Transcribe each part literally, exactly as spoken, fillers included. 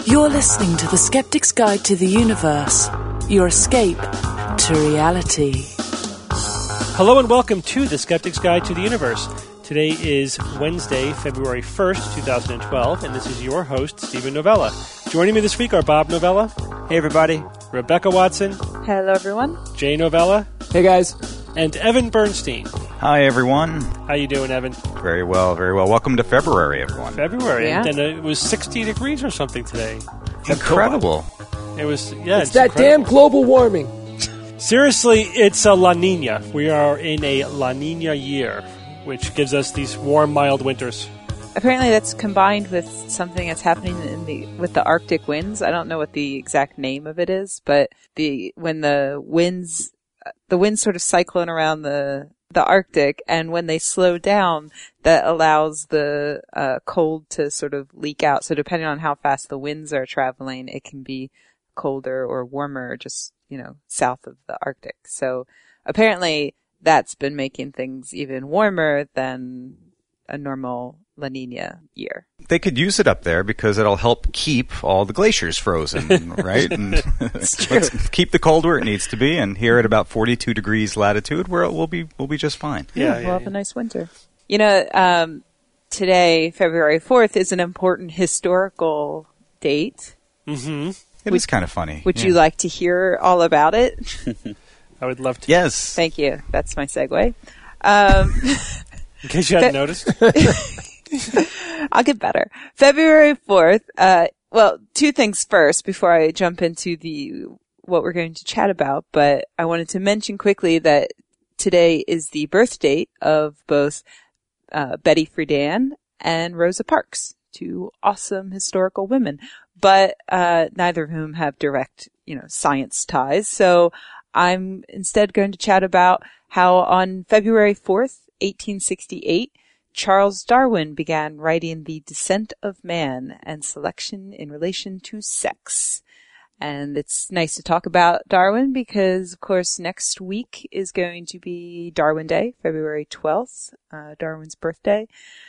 You're listening to The Skeptic's Guide to the Universe, your escape to reality. Hello and welcome to The Skeptic's Guide to the Universe. Today is Wednesday, February first, twenty twelve, and this is your host, Stephen Novella. Joining me this week are Bob Novella. Hey, everybody. Rebecca Watson. Hello, everyone. Jay Novella. Hey, guys. And Evan Bernstein. Hi, everyone. How you doing, Evan? Very well, very well. Welcome to February, everyone. February. Yeah. And it was sixty degrees or something today. Incredible. It was, yeah. It's, It's, that incredible. damn global warming. Seriously, it's a La Nina. We are in a La Nina year, which gives us these warm, mild winters. Apparently, that's combined with something that's happening in the with the Arctic winds. I don't know what the exact name of it is, but the when the winds the winds sort of cyclone around the the Arctic, and when they slow down, that allows the uh, cold to sort of leak out. So depending on how fast the winds are traveling, it can be colder or warmer, just you know, south of the Arctic. So apparently, that's been making things even warmer than a normal La Nina year. They could use it up there because it'll help keep all the glaciers frozen, right? And let's keep the cold where it needs to be. And here at about forty-two degrees latitude, where we'll be, we'll be just fine. Yeah, Yeah, yeah, we'll have yeah. a nice winter. You know, um, today, February fourth, is an important historical date. Mm-hmm. It is kind of funny. Would yeah. you like to hear all about it? I would love to. Yes. Thank you. That's my segue. Um, In case you hadn't noticed. I'll get better. February fourth, uh, well, two things first before I jump into the, what we're going to chat about, but I wanted to mention quickly that today is the birth date of both, uh, Betty Friedan and Rosa Parks, two awesome historical women, but, uh, neither of whom have direct, you know, science ties. So I'm instead going to chat about how on February fourth, eighteen sixty-eight, Charles Darwin began writing The Descent of Man and Selection in Relation to Sex. And it's nice to talk about Darwin because, of course, next week is going to be Darwin Day, February twelfth, uh, Darwin's birthday.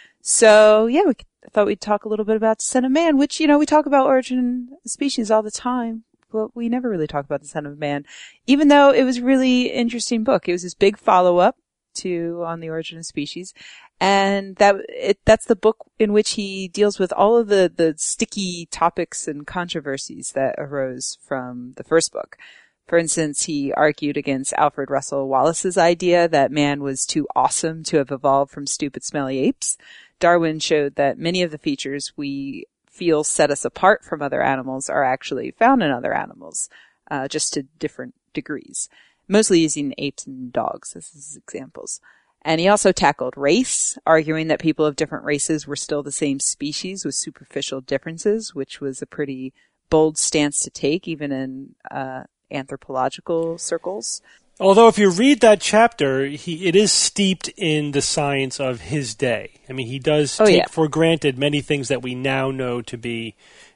So, yeah, we thought we'd talk a little bit about Descent of Man, which, you know, we talk about Origin of Species all the time, but we never really talk about Descent of Man, even though it was a really interesting book. It was this big follow-up to On the Origin of Species. And that it, that's the book in which he deals with all of the, the sticky topics and controversies that arose from the first book. For instance, he argued against Alfred Russel Wallace's idea that man was too awesome to have evolved from stupid, smelly apes. Darwin showed that many of the features we feel set us apart from other animals are actually found in other animals, uh, just to different degrees, mostly using apes and dogs as his examples. And he also tackled race, arguing that people of different races were still the same species with superficial differences, which was a pretty bold stance to take, even in uh, anthropological circles. Although if you read that chapter, he it is steeped in the science of his day. I mean, he does Oh, take yeah. for granted many things that we now know to be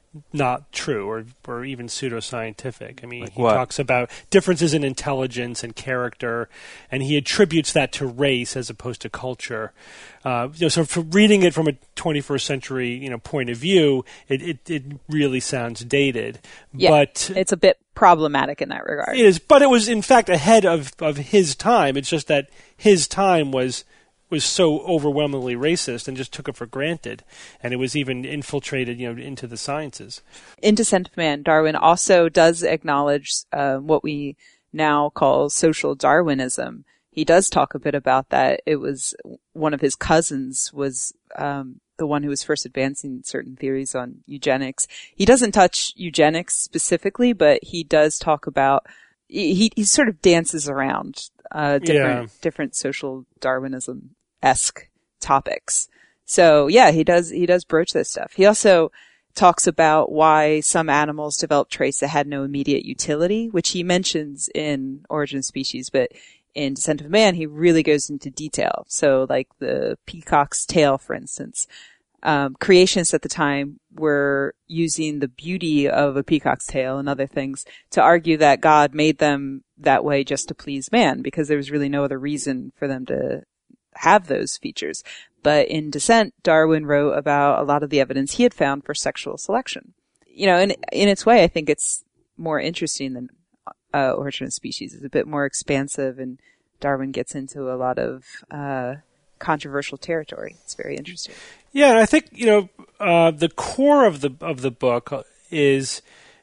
not true or or even pseudoscientific. I mean, Like he what? talks about differences in intelligence and character, and he attributes that to race as opposed to culture. Uh, you know, so for reading it from a twenty-first century you know point of view, it it, it really sounds dated. Yeah, But it's a bit problematic in that regard. it is, but it was in fact ahead of, of his time. It's just that his time was was so overwhelmingly racist and just took it for granted, and it was even infiltrated, you know, into the sciences. In Descent of Man, Darwin also does acknowledge uh, what we now call social Darwinism. He does talk a bit about that. It was one of his cousins was um, the one who was first advancing certain theories on eugenics. He doesn't touch eugenics specifically, but he does talk about. He he sort of dances around uh, different Yeah. different social Darwinism-esque topics. So yeah, he does he does broach this stuff. He also talks about why some animals developed traits that had no immediate utility, which he mentions in Origin of Species, but in Descent of Man, he really goes into detail. So like the peacock's tail, for instance. Um, creationists at the time were using the beauty of a peacock's tail and other things to argue that God made them that way just to please man, because there was really no other reason for them to have those features. But in Descent, Darwin wrote about a lot of the evidence he had found for sexual selection. you know, in in its way, I think it's more interesting than uh, Origin of Species. It's a bit more expansive, and Darwin gets into a lot of uh, controversial territory. It's very interesting. Yeah, and I think you know uh, the core of the of the book is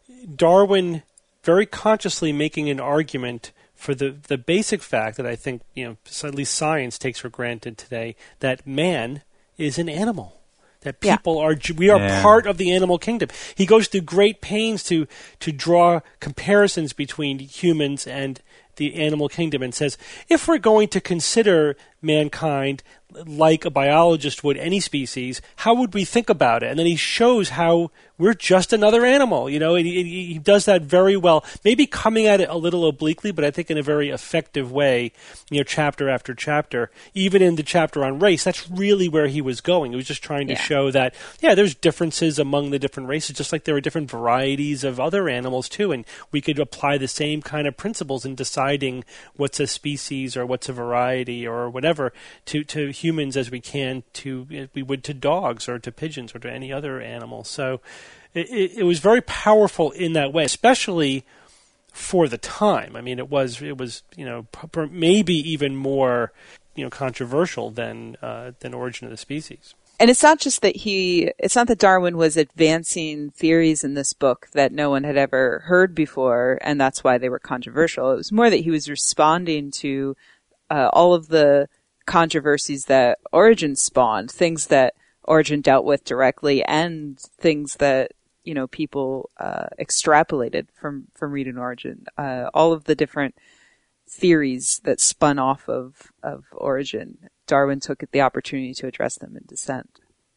Darwin very consciously making an argument for the, the basic fact that I think, you know, at least science takes for granted today, that man is an animal. That people yeah. are, we are yeah. part of the animal kingdom. He goes through great pains to, to draw comparisons between humans and the animal kingdom and says, if we're going to consider mankind like a biologist would any species, how would we think about it? And then he shows how we're just another animal, you know, and he, he does that very well, maybe coming at it a little obliquely, but I think in a very effective way, you know, chapter after chapter. Even in the chapter on race, that's really where he was going. He was just trying to yeah. show that, yeah, there's differences among the different races, just like there are different varieties of other animals too, and we could apply the same kind of principles in deciding what's a species or what's a variety or whatever to, to humans as we can to we would to dogs or to pigeons or to any other animal. So it, it, it was very powerful in that way, especially for the time. I mean, it was it was you know p- maybe even more you know controversial than uh, than Origin of the Species. And it's not just that he, it's not that Darwin was advancing theories in this book that no one had ever heard before, and that's why they were controversial. It was more that he was responding to uh, all of the controversies that Origin spawned, things that Origin dealt with directly and things that, you know, people uh, extrapolated from, from reading Origin. Uh, all of the different theories that spun off of, of Origin, Darwin took the opportunity to address them in Descent.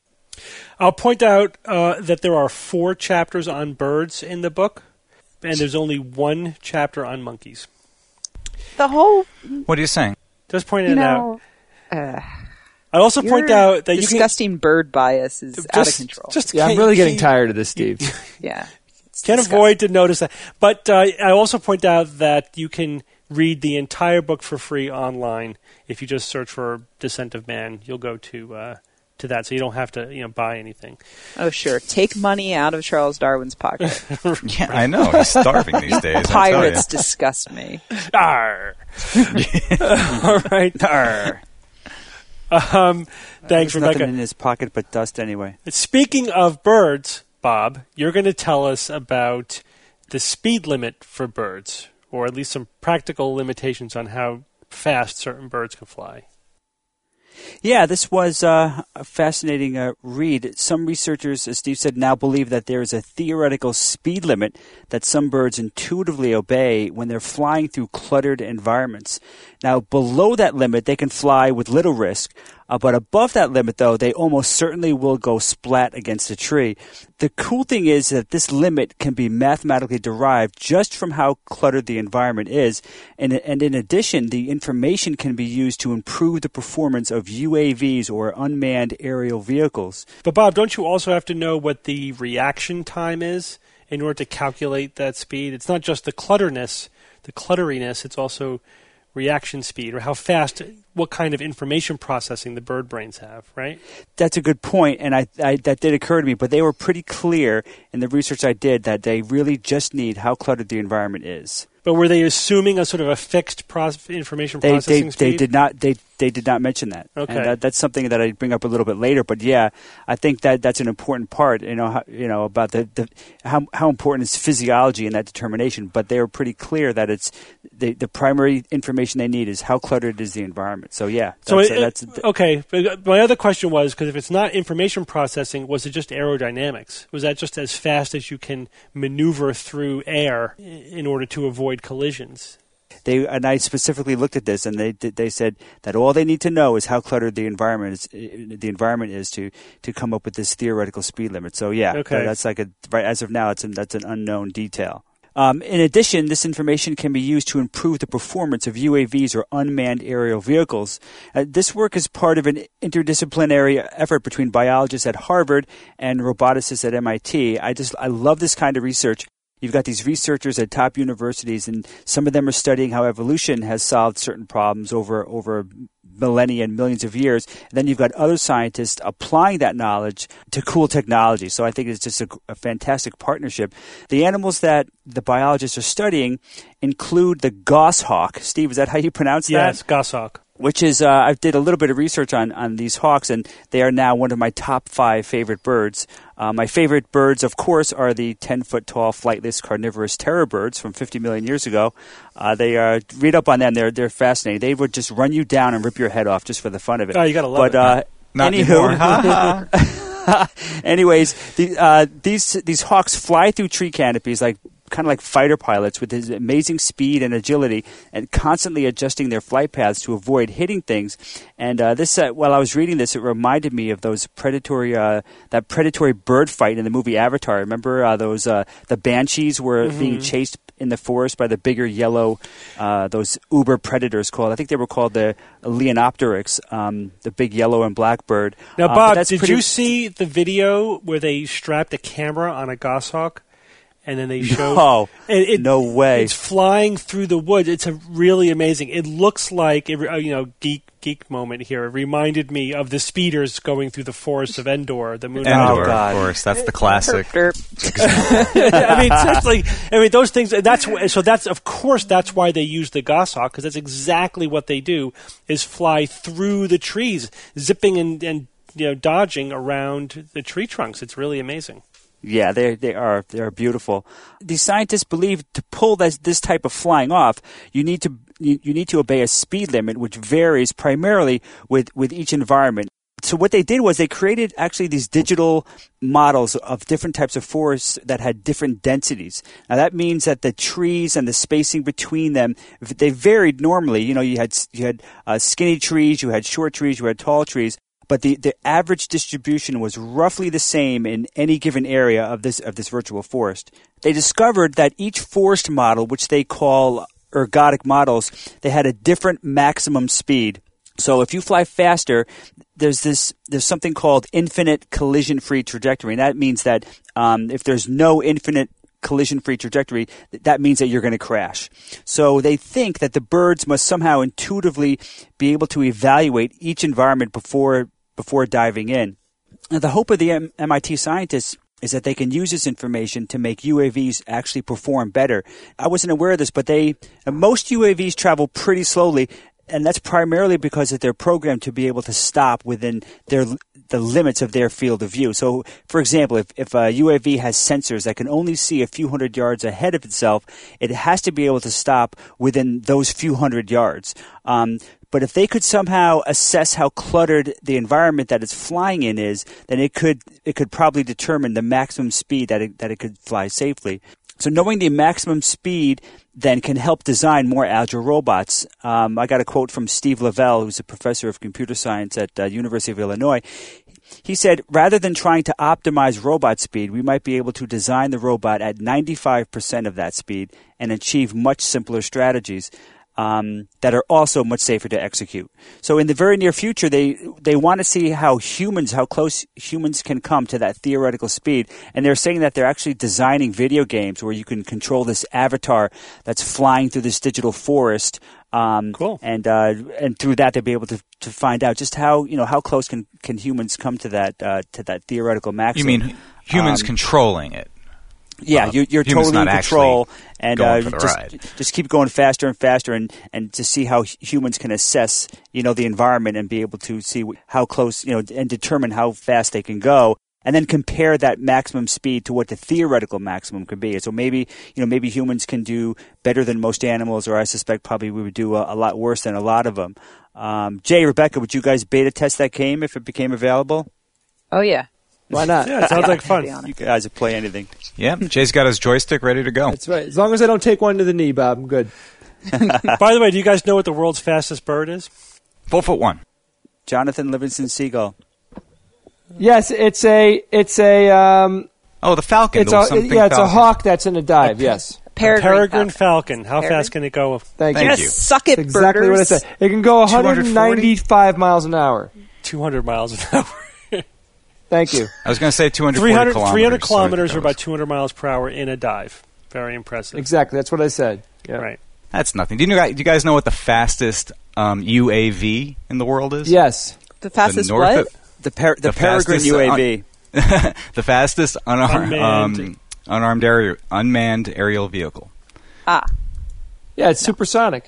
I'll point out uh, that there are four chapters on birds in the book, and there's only one chapter on monkeys. The whole... What are you saying? Just pointing you it know, out. Uh, I also point out that disgusting you can, bird bias is just, out of control. Just yeah, I'm really getting tired of this, Steve. yeah. Can't disgusting. avoid to notice that. But uh, I also point out that you can read the entire book for free online. If you just search for Descent of Man, you'll go to uh, to that, so you don't have to you know buy anything. Oh, sure. Take money out of Charles Darwin's pocket. Yeah, I know. He's starving these days. Pirates disgust me. Arr. All right. Arr. Um, thanks, There's Rebecca. Nothing in his pocket but dust anyway. Speaking of birds, Bob, you're going to tell us about the speed limit for birds, or at least some practical limitations on how fast certain birds can fly. Yeah, this was uh, a fascinating uh, read. Some researchers, as Steve said, now believe that there is a theoretical speed limit that some birds intuitively obey when they're flying through cluttered environments. Now, below that limit, they can fly with little risk, uh, but above that limit, though, they almost certainly will go splat against a tree. The cool thing is that this limit can be mathematically derived just from how cluttered the environment is, and, and in addition, the information can be used to improve the performance of U A Vs or unmanned aerial vehicles. But Bob, don't you also have to know what the reaction time is in order to calculate that speed? It's not just the clutterness, the clutteriness, it's also reaction speed, or how fast, what kind of information processing the bird brains have, right? That's a good point, and I, I that did occur to me, but they were pretty clear in the research I did that they really just need how cluttered the environment is. But were they assuming a sort of a fixed process, information they, processing they, speed? They did not. They they did not mention that. Okay, and that, that's something that I bring up a little bit later. But yeah, I think that that's an important part. You know, how, you know about the, the how how important is physiology in that determination. But they were pretty clear that it's the the primary information they need is how cluttered is the environment. So yeah. That's, so it, uh, that's okay. But my other question was, because if it's not information processing, was it just aerodynamics? Was that just as fast as you can maneuver through air in order to avoid collisions? They and I specifically looked at this, and they they said that all they need to know is how cluttered the environment is. The environment is to, to come up with this theoretical speed limit. So yeah, okay. that's like a right as of now, it's an, that's an unknown detail. Um, in addition, this information can be used to improve the performance of U A Vs or unmanned aerial vehicles. Uh, this work is part of an interdisciplinary effort between biologists at Harvard and roboticists at M I T. I just I love this kind of research. You've got these researchers at top universities, and some of them are studying how evolution has solved certain problems over over millennia and millions of years. And then you've got other scientists applying that knowledge to cool technology. So I think it's just a, a fantastic partnership. The animals that the biologists are studying include the goshawk. Steve, is that how you pronounce that? Yes, goshawk. Which is, uh, I did a little bit of research on, on these hawks, and they are now one of my top five favorite birds. Uh, my favorite birds, of course, are the ten-foot-tall flightless carnivorous terror birds from fifty million years ago. Uh, they are, read up on them, they're, they're fascinating. They would just run you down and rip your head off just for the fun of it. Oh, you gotta love but, it. Uh, Not anywho, anyways, the, uh, these these hawks fly through tree canopies like kind of like fighter pilots with his amazing speed and agility and constantly adjusting their flight paths to avoid hitting things. And uh, this, uh, while I was reading this, it reminded me of those predatory, uh, that predatory bird fight in the movie Avatar. Remember uh, those, uh, the banshees were mm-hmm. being chased in the forest by the bigger yellow, uh, those uber predators called, I think they were called the Leonopteryx, um, the big yellow and black bird. Now, uh, Bob, did pretty... you see the video where they strapped a camera on a goshawk? And then they show no, it, it, no way. It's flying through the woods. It's a really amazing. It looks like it, you know, geek geek moment here. It reminded me of the speeders going through the forest of Endor, the moon. Endor, oh, God. of course, that's the classic. I mean, seriously. I mean, those things. That's so. That's of course that's why they use the goshawk, because that's exactly what they do: is fly through the trees, zipping and, and you know dodging around the tree trunks. It's really amazing. Yeah, they they are they are beautiful. These scientists believe to pull this this type of flying off, you need to you, you need to obey a speed limit, which varies primarily with, with each environment. So what they did was they created actually these digital models of different types of forests that had different densities. Now that means that the trees and the spacing between them, they varied normally. You know, you had you had uh, skinny trees, you had short trees, you had tall trees. But the, the average distribution was roughly the same in any given area of this of this virtual forest. They discovered that each forest model, which they call ergodic models, they had a different maximum speed. So if you fly faster, there's this there's something called infinite collision-free trajectory. And that means that um, if there's no infinite collision-free trajectory, that means that you're going to crash. So they think that the birds must somehow intuitively be able to evaluate each environment before before diving in. Now, the hope of the M- MIT scientists is that they can use this information to make U A Vs actually perform better. I wasn't aware of this, but they most U A Vs travel pretty slowly, and that's primarily because they're programmed to be able to stop within their the limits of their field of view. So, for example, if, if a U A V has sensors that can only see a few hundred yards ahead of itself, it has to be able to stop within those few hundred yards. Um, but if they could somehow assess how cluttered the environment that it's flying in is, then it could it could probably determine the maximum speed that it, that it could fly safely. So knowing the maximum speed then can help design more agile robots. Um, I got a quote from Steve Lavelle, who's a professor of computer science at uh, University of Illinois. He said, rather than trying to optimize robot speed, we might be able to design the robot at ninety-five percent of that speed and achieve much simpler strategies. Um, that are also much safer to execute. So in the very near future, they they want to see how humans, how close humans can come to that theoretical speed. And they're saying that they're actually designing video games where you can control this avatar that's flying through this digital forest. Um, cool. And uh, and through that, they'll be able to, to find out just how you know how close can, can humans come to that uh, to that theoretical maximum. You mean humans um, controlling it? Yeah, Uh, you're, you're humans totally in not control, and going uh, for the just ride. just keep going faster and faster, and, and to see how hu- humans can assess, you know, the environment and be able to see wh- how close, you know, and determine how fast they can go, and then compare that maximum speed to what the theoretical maximum could be. So maybe, you know, maybe humans can do better than most animals, or I suspect probably we would do a, a lot worse than a lot of them. Um, Jay, Rebecca, would you guys beta test that game if it became available? Oh yeah. Why not? Yeah, it sounds like fun. You guys would play anything. Yeah, Jay's got his joystick ready to go. That's right. As long as I don't take one to the knee, Bob, I'm good. By the way, do you guys know what the world's fastest bird is? Four foot one. Jonathan Livingston Seagull. Yes, it's a it's a um, Oh, the falcon. it's the a something yeah, it's a falcon. hawk that's in a dive. Yes, Peregrine, Peregrine falcon. falcon. How Peregrine? fast can it go? thank, Thank you. Yes, you. suck it, Exactly birders. what I said. It can go one hundred two hundred forty? ninety-five miles an hour. two hundred miles an hour. Thank you. I was going to say two hundred three hundred, kilometers. three hundred so kilometers that or was- about two hundred miles per hour in a dive. Very impressive. Exactly. That's what I said. Yeah. Right. That's nothing. Do you, know, do you guys know what the fastest um, U A V in the world is? Yes. The fastest the north what? Of, The, per- the, the Peregrine fastest, U A V. Uh, the fastest unar- Unmanned. um, unarmed aerial, unmanned aerial vehicle. Ah. Yeah, it's supersonic.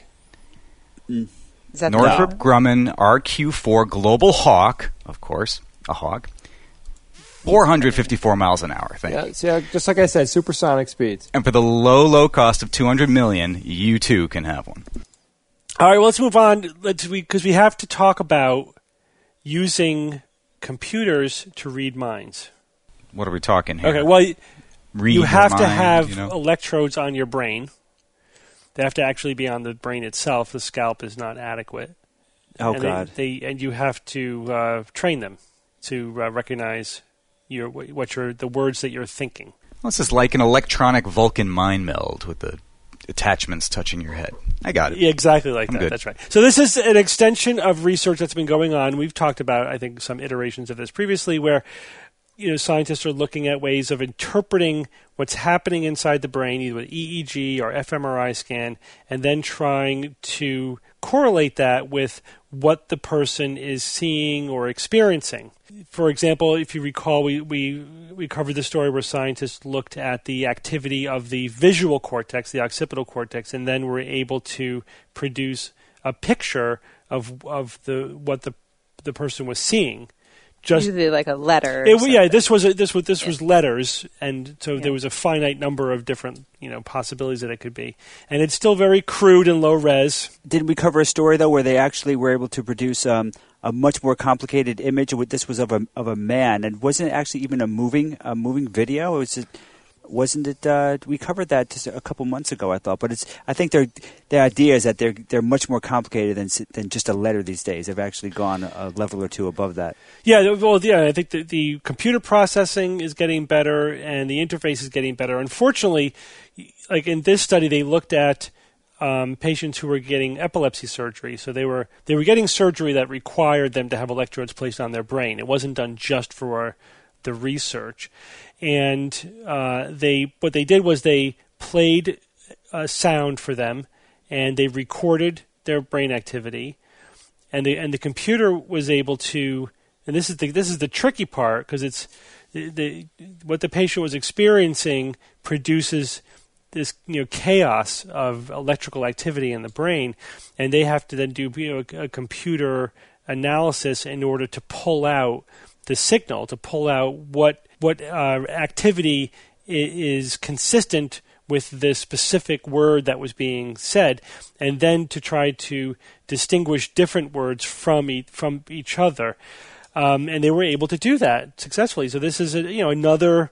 Is that Northrop the, Grumman R Q four Global Hawk, of course, a Hawk. four hundred fifty-four miles an hour, thank Yeah, you. so, yeah, just like I said, supersonic speeds. And for the low, low cost of two hundred million dollars, you too can have one. All right, well, let's move on. Let's we because we have to talk about using computers to read minds. What are we talking here? Okay, well, Read you your have to mind, have you know? electrodes on your brain. They have to actually be on the brain itself. The scalp is not adequate. Oh, and God. They, they and you have to uh, train them to uh, recognize your what your the words that you're thinking. Well, this is like an electronic Vulcan mind meld with the attachments touching your head. I got it. Yeah, exactly like I'm that. good. That's right. So this is an extension of research that's been going on. We've talked about, I think, some iterations of this previously, where you know scientists are looking at ways of interpreting what's happening inside the brain, either with E E G or fMRI scan, and then trying to correlate that with what the person is seeing or experiencing. For example, if you recall, we, we, we covered the story where scientists looked at the activity of the visual cortex, the occipital cortex, and then were able to produce a picture of of the what the the person was seeing. Just usually like a letter. Or it, yeah, something. this was a, this was this Yeah. was letters, and so Yeah. there was a finite number of different you know possibilities that it could be, and it's still very crude and low res. Didn't we cover a story though where they actually were able to produce um, a much more complicated image? This was of a of a man, and wasn't it actually even a moving a moving video? Or was it? Wasn't it? Uh, we covered that just a couple months ago, I thought. But it's. I think their the idea is that they're they're much more complicated than s- than just a letter these days. They've actually gone a level or two above that. Yeah, well, yeah, I think the, the computer processing is getting better, and the interface is getting better. Unfortunately, like in this study, they looked at um, patients who were getting epilepsy surgery. So they were they were getting surgery that required them to have electrodes placed on their brain. It wasn't done just for the research. And uh, they what they did was they played a sound for them, and they recorded their brain activity, and the and the computer was able to. And this is the this is the tricky part, because it's the, the what the patient was experiencing produces this you know chaos of electrical activity in the brain, and they have to then do you know a, a computer analysis in order to pull out the signal, to pull out what what uh, activity i- is consistent with the specific word that was being said, and then to try to distinguish different words from e- from each other. Um, and they were able to do that successfully. So this is a, you know another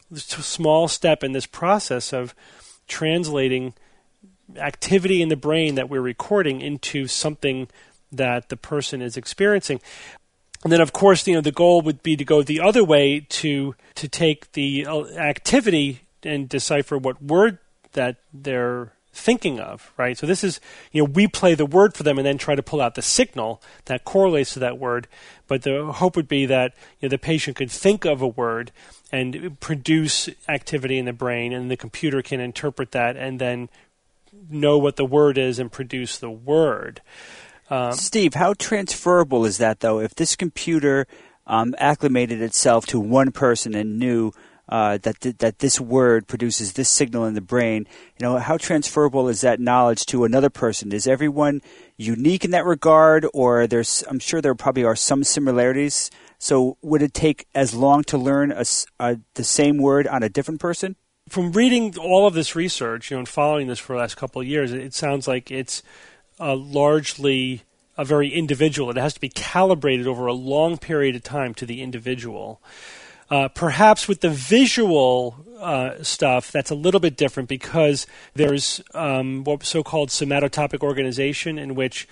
small step in this process of translating activity in the brain that we're recording into something that the person is experiencing. And then, of course, you know the goal would be to go the other way to to take the activity and decipher what word that they're thinking of, right? So this is, you know, we play the word for them and then try to pull out the signal that correlates to that word. But the hope would be that you know, the patient could think of a word and produce activity in the brain, and the computer can interpret that and then know what the word is and produce the word. Um, Steve, how transferable is that, though? If this computer um, acclimated itself to one person and knew uh, that th- that this word produces this signal in the brain, you know, how transferable is that knowledge to another person? Is everyone unique in that regard, or there's? I'm sure there probably are some similarities. So, would it take as long to learn a, a, the same word on a different person? From reading all of this research, you know, and following this for the last couple of years, it, it sounds like it's Uh, largely a very individual. It has to be calibrated over a long period of time to the individual. Uh, perhaps with the visual uh, stuff, that's a little bit different, because there's um, what so-called somatotopic organization, in which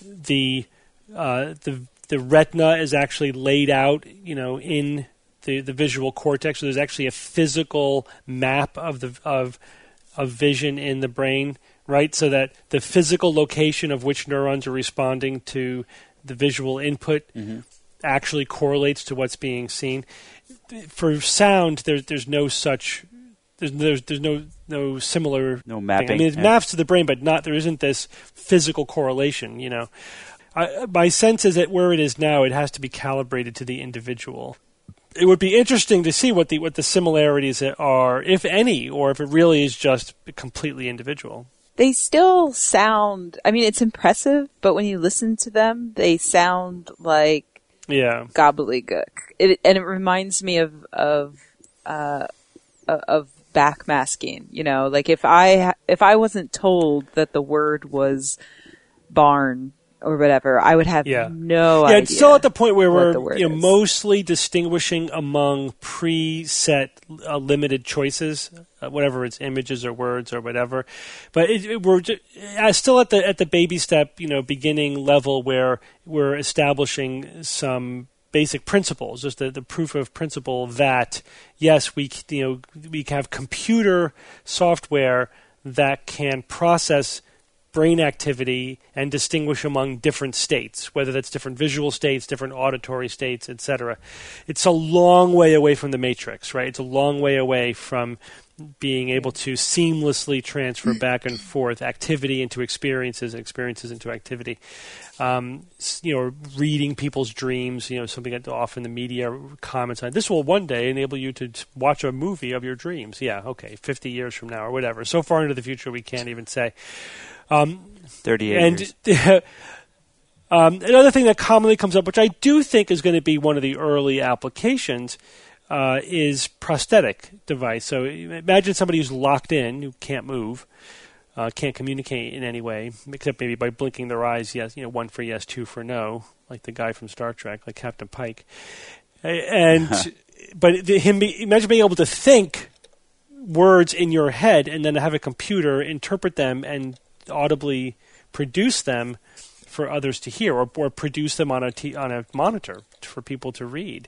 the uh, the the retina is actually laid out, you know, in the, the visual cortex. So there's actually a physical map of the of of vision in the brain. Right, so that the physical location of which neurons are responding to the visual input mm-hmm. actually correlates to what's being seen. For sound, there's there's no such there's there's, there's no no similar No thing. mapping. I mean, it yeah. maps to the brain, but not there isn't this physical correlation. You know, I, my sense is that where it is now, it has to be calibrated to the individual. It would be interesting to see what the what the similarities are, if any, or if it really is just completely individual. They still sound, I mean, it's impressive, but when you listen to them, they sound like Yeah. gobbledygook. It, and it reminds me of, of, uh, of backmasking, you know, like if I, if I wasn't told that the word was barn or whatever, I would have Yeah. no yeah, idea. it's still at the point where what the we're word you know, is. mostly distinguishing among preset uh, limited choices, uh, whatever it's images or words or whatever. But it, it, we're ju- uh, still at the at the baby step, you know, beginning level where we're establishing some basic principles, just the, the proof of principle that yes, we c- you know we have computer software that can process brain activity and distinguish among different states, whether that's different visual states, different auditory states, et cetera. It's a long way away from the Matrix, right? It's a long way away from being able to seamlessly transfer back and forth activity into experiences and experiences into activity. Um, you know, reading people's dreams, you know, something that often the media comments on. This will one day enable you to t- watch a movie of your dreams. Yeah, okay, fifty years from now or whatever. So far into the future, we can't even say. Um, thirty-eight and years. um, another thing that commonly comes up, which I do think is going to be one of the early applications, uh, is prosthetic device. So imagine somebody who's locked in, who can't move, uh, can't communicate in any way, except maybe by blinking their eyes. Yes, you know, one for yes, two for no, like the guy from Star Trek, like Captain Pike. And but the, him, be, imagine being able to think words in your head and then have a computer interpret them and audibly produce them for others to hear, or, or produce them on a t- on a monitor for people to read.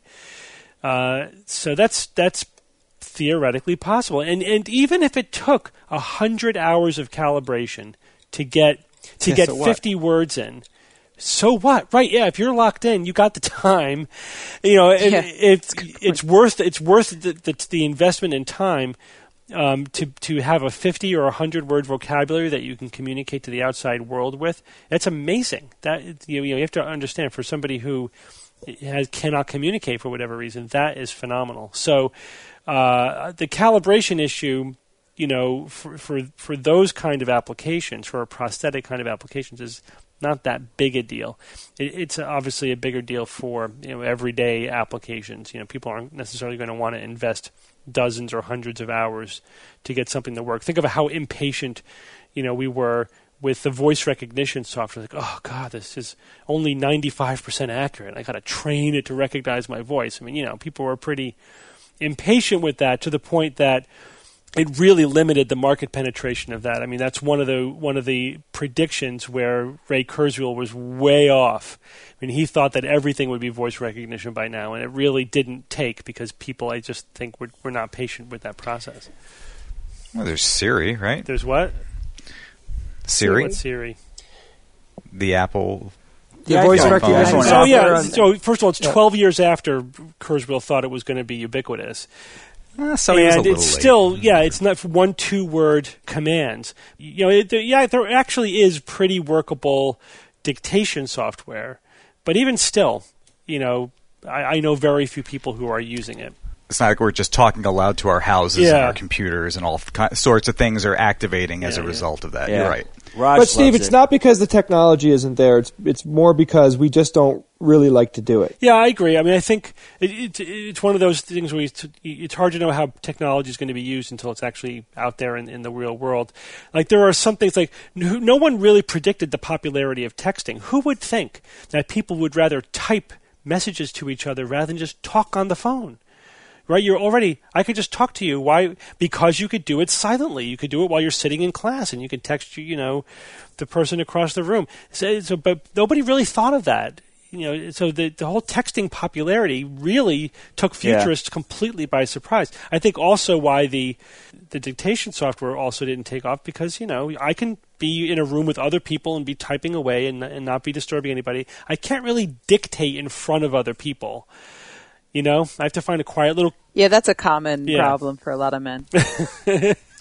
Uh, so that's that's theoretically possible, and and even if it took a hundred hours of calibration to get to Yeah, get so what? fifty words in. So what? Right? Yeah. If you're locked in, you got the time. You know, it, Yeah. it's it's worth it's worth the, the, the investment in time um, to to have a fifty or a hundred word vocabulary that you can communicate to the outside world with. That's amazing. That you know, you have to understand, for somebody who has cannot communicate for whatever reason, that is phenomenal. So uh, the calibration issue, you know, for, for for those kind of applications, for a prosthetic kind of applications, is not that big a deal. It, it's obviously a bigger deal for you know everyday applications. You know, people aren't necessarily going to want to invest dozens or hundreds of hours to get something to work. Think of how impatient, you know, we were with the voice recognition software. Like, oh God, this is only ninety-five percent accurate. I got to train it to recognize my voice. I mean, you know, people were pretty impatient with that, to the point that it really limited the market penetration of that. I mean, that's one of the one of the predictions where Ray Kurzweil was way off. I mean, he thought that everything would be voice recognition by now, and it really didn't take, because people, I just think, were, were not patient with that process. Well, there's Siri, right? There's what? Siri, What's Siri? the Apple. The Yeah, voice iPhone. recognition. iPhone. So software yeah, on- so first of all, it's Yeah. twelve years after Kurzweil thought it was going to be ubiquitous. Uh, so he was a And little it's late. still, yeah, it's not one, two word commands. You know, it, there, yeah, there actually is pretty workable dictation software, but even still, you know, I, I know very few people who are using it. It's not like we're just talking aloud to our houses and Yeah. our computers, and all ki- sorts of things are activating as Yeah, a yeah. result of that. Yeah. You're right. Raj But Steve, loves it's it. not because the technology isn't there. It's it's more because we just don't really like to do it. Yeah, I agree. I mean, I think it, it, it's one of those things where it's, it's hard to know how technology is going to be used until it's actually out there in, in the real world. Like, there are some things, like, no, no one really predicted the popularity of texting. Who would think that people would rather type messages to each other rather than just talk on the phone? Right, you're already. I could just talk to you. Why? Because you could do it silently. You could do it while you're sitting in class, and you could text you, you know, the person across the room. So, so but nobody really thought of that. You know, so the the whole texting popularity really took futurists completely by surprise. I think also why the the dictation software also didn't take off, because you know I can be in a room with other people and be typing away and and not be disturbing anybody. I can't really dictate in front of other people. You know, I have to find a quiet little. Yeah, that's a common Yeah. problem for a lot of men.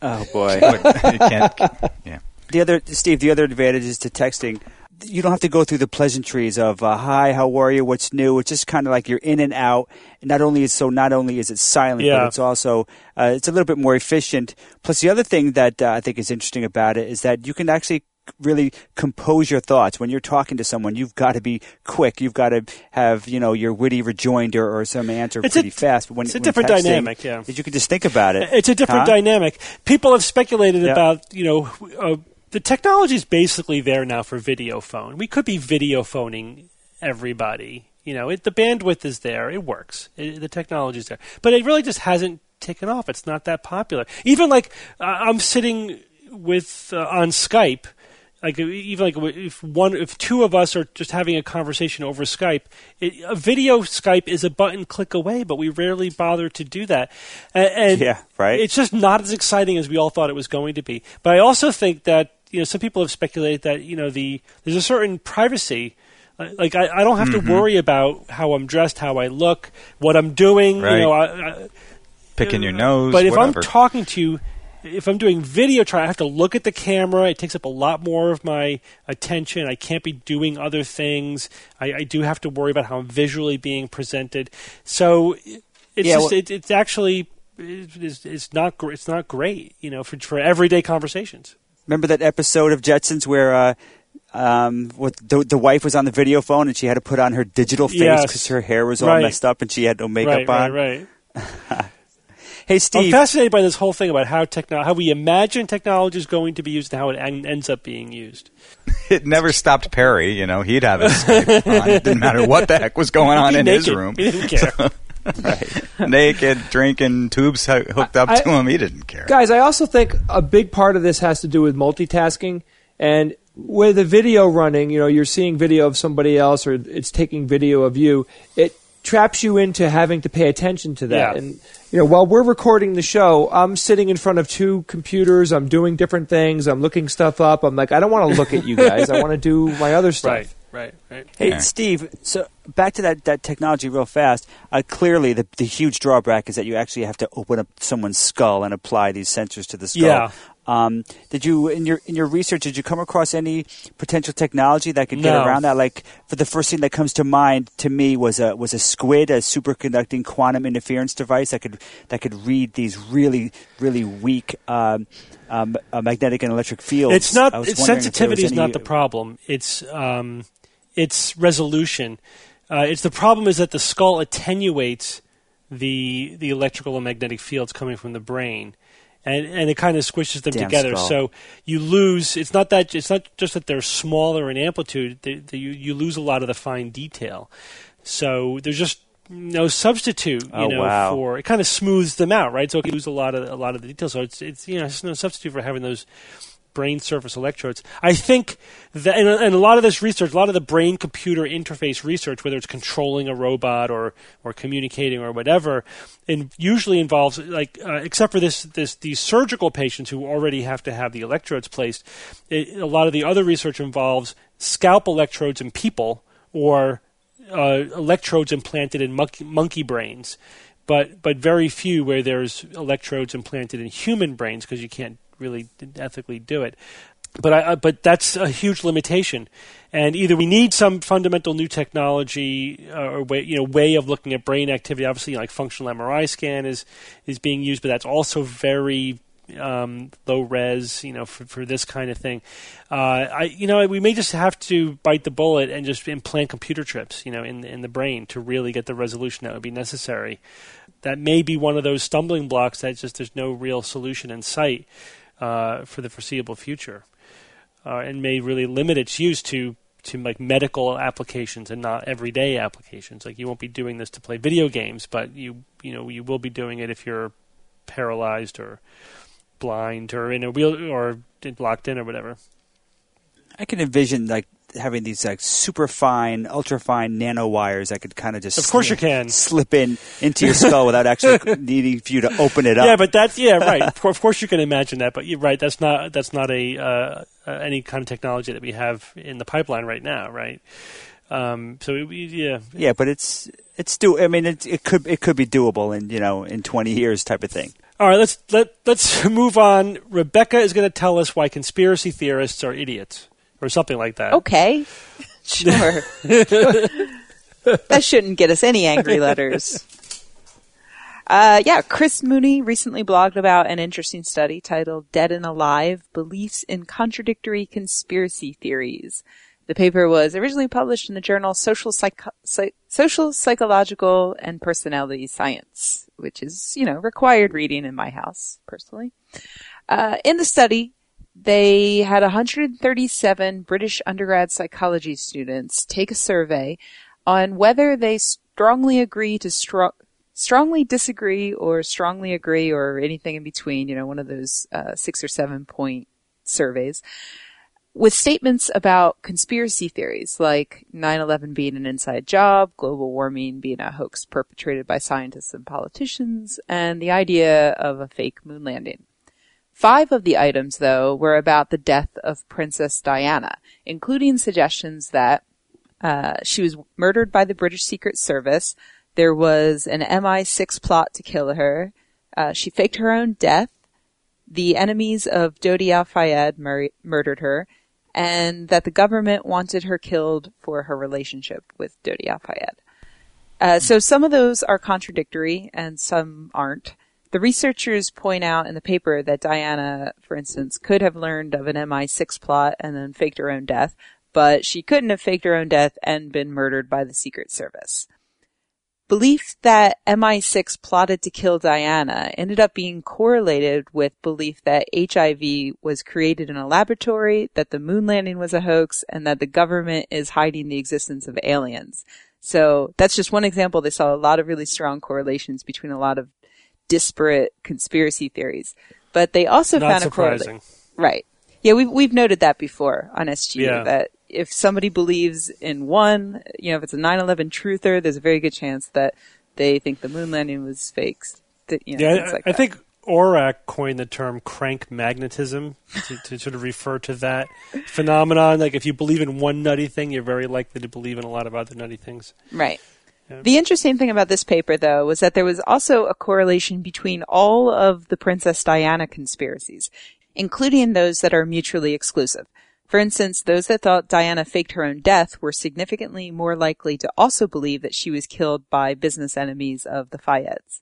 Oh boy. You can't, yeah. The other, Steve, the other advantages to texting, you don't have to go through the pleasantries of uh, hi, how are you, what's new. It's just kind of like you're in and out. And not only is so, not only is it silent, Yeah. but it's also uh, it's a little bit more efficient. Plus, the other thing that uh, I think is interesting about it is that you can actually really compose your thoughts when you're talking to someone. You've got to be quick. You've got to have, you know, your witty rejoinder or some answer It's pretty a- fast. But when, it's a when different texting, dynamic, yeah. is you can just think about it. It's a different Huh? dynamic. People have speculated Yeah. about, you know, uh, the technology is basically there now for video phone. We could be video phoning everybody. You know, it, the bandwidth is there. It works. It, the technology is there. But it really just hasn't taken off. It's not that popular. Even like uh, I'm sitting with uh, on Skype. Like even like if one, if two of us are just having a conversation over Skype, it, a video Skype is a button click away, but we rarely bother to do that. And, and Yeah, right. It's just not as exciting as we all thought it was going to be. But I also think that you know some people have speculated that you know the there's a certain privacy. uh, Like I, I don't have Mm-hmm. to worry about how I'm dressed, how I look, what I'm doing. Right. You know, I, I, Picking your nose, but if whatever. I'm talking to you, if I'm doing video trial, I have to look at the camera. It takes up a lot more of my attention. I can't be doing other things. I, I do have to worry about how I'm visually being presented. So it's Yeah, just well- it, it's actually it's, it's not gr- it's not great, you know, for for everyday conversations. Remember that episode of Jetsons where uh, um, what the, the wife was on the video phone and she had to put on her digital face Yes. because her hair was all Right. messed up and she had no makeup right, on? right, right. Hey, I'm Steve. fascinated by this whole thing about how techno- how we imagine technology is going to be used and how it en- ends up being used. It never stopped Perry. You know, he'd have his Skype on. It didn't matter what the heck was going on He'd in be his naked. room. He didn't care. Naked, drinking, tubes ho- hooked up I- to him. He didn't care. Guys, I also think a big part of this has to do with multitasking. And with a video running, you know, you're seeing video of somebody else or it's taking video of you. It traps you into having to pay attention to that. Yeah. And, you know, while we're recording the show, I'm sitting in front of two computers. I'm doing different things. I'm looking stuff up. I'm like, I don't want to look at you guys. I want to do my other stuff. Right, right, right. Hey, Yeah. Steve, so back to that, that technology real fast. Uh, clearly, the, the huge drawback is that you actually have to open up someone's skull and apply these sensors to the skull. Yeah. Um, did you, in your in your research, did you come across any potential technology that could get No. around that? Like, for the first thing that comes to mind to me was a was a SQUID, a superconducting quantum interference device that could that could read these really really weak um, um, uh, magnetic and electric fields. It's not I was it's wondering if there sensitivity was is not any- the problem. It's um, it's resolution. Uh, it's the problem is that the skull attenuates the the electrical and magnetic fields coming from the brain, and and it kind of squishes them Damn together. skull. So you lose. It's not that it's not just that they're smaller in amplitude. They, they, you you lose a lot of the fine detail. So there's just no substitute, you Oh, know, wow. for it. Kind of smooths them out, right? So you lose a lot of a lot of the details. So it's it's you know it's no substitute for having those brain surface electrodes. I think that, and, and a lot of this research, a lot of the brain-computer interface research, whether it's controlling a robot or or communicating or whatever, and usually involves like, uh, except for this this these surgical patients who already have to have the electrodes placed, it, a lot of the other research involves scalp electrodes in people or uh, electrodes implanted in monkey, monkey brains. But but very few where there's electrodes implanted in human brains because you can't really ethically do it. But I, I, but that's a huge limitation, and either we need some fundamental new technology uh, or way, you know way of looking at brain activity. Obviously, like functional M R I scan is is being used, but that's also very um, low res, you know, for, for this kind of thing. Uh, I, you know, we may just have to bite the bullet and just implant computer chips, you know, in in the brain to really get the resolution that would be necessary. That may be one of those stumbling blocks that just there's no real solution in sight uh, for the foreseeable future, uh, and may really limit its use to to like medical applications and not everyday applications. Like you won't be doing this to play video games, but you you know you will be doing it if you're paralyzed or blind or in a wheel or locked in or whatever. I can envision like having these like super fine, ultra fine nano wires that could kind of just Of course slip, you can. slip in into your skull without actually needing for you to open it up. Yeah, but that's yeah, right. Of course, of course you can imagine that, but you're right. That's not that's not a uh, uh, any kind of technology that we have in the pipeline right now, right? Um, so it, yeah, yeah, but it's it's do. I mean, it it could it could be doable in you know in twenty years type of thing. All right, let's let let's move on. Rebecca is going to tell us why conspiracy theorists are idiots, or something like that. Okay, sure. That shouldn't get us any angry letters. Uh, yeah, Chris Mooney recently blogged about an interesting study titled "Dead and Alive: Beliefs in Contradictory Conspiracy Theories." The paper was originally published in the journal Social, Psycho- Psych- Social Psychological and Personality Science, which is, you know, required reading in my house, personally. Uh, in the study, they had one hundred thirty-seven British undergrad psychology students take a survey on whether they strongly agree to stro- strongly disagree or strongly agree or anything in between, you know, one of those uh, six or seven point surveys, with statements about conspiracy theories like nine eleven being an inside job, global warming being a hoax perpetrated by scientists and politicians, and the idea of a fake moon landing. Five of the items, though, were about the death of Princess Diana, including suggestions that uh, she was murdered by the British Secret Service, there was an M I six plot to kill her, uh, she faked her own death, the enemies of Dodi Al-Fayed mur- murdered her, and that the government wanted her killed for her relationship with Dodi Al-Fayed. Uh, so some of those are contradictory and some aren't. The researchers point out in the paper that Diana, for instance, could have learned of an M I six plot and then faked her own death, but she couldn't have faked her own death and been murdered by the Secret Service. Belief that M I six plotted to kill Diana ended up being correlated with belief that H I V was created in a laboratory, that the moon landing was a hoax, and that the government is hiding the existence of aliens. So that's just one example. They saw a lot of really strong correlations between a lot of disparate conspiracy theories. But they also Not found surprising. a correlation. Right. Yeah, we've, we've noted that before on S G U, Yeah. that if somebody believes in one, you know, if it's a nine eleven truther, there's a very good chance that they think the moon landing was fakes. That, you know, Yeah, things I, like I that. think Orac coined the term crank magnetism to, to sort of refer to that phenomenon. Like if you believe in one nutty thing, you're very likely to believe in a lot of other nutty things. Right. Yeah. The interesting thing about this paper, though, was that there was also a correlation between all of the Princess Diana conspiracies, including those that are mutually exclusive. For instance, those that thought Diana faked her own death were significantly more likely to also believe that she was killed by business enemies of the Fayeds.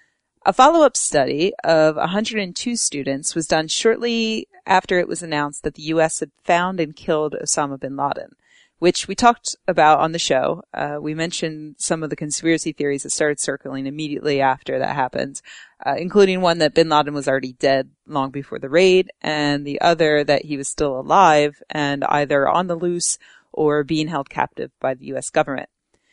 A follow-up study of one hundred two students was done shortly after it was announced that the U S had found and killed Osama bin Laden, which we talked about on the show. Uh, we mentioned some of the conspiracy theories that started circling immediately after that happened, uh, including one that bin Laden was already dead long before the raid, and the other that he was still alive and either on the loose or being held captive by the U S government.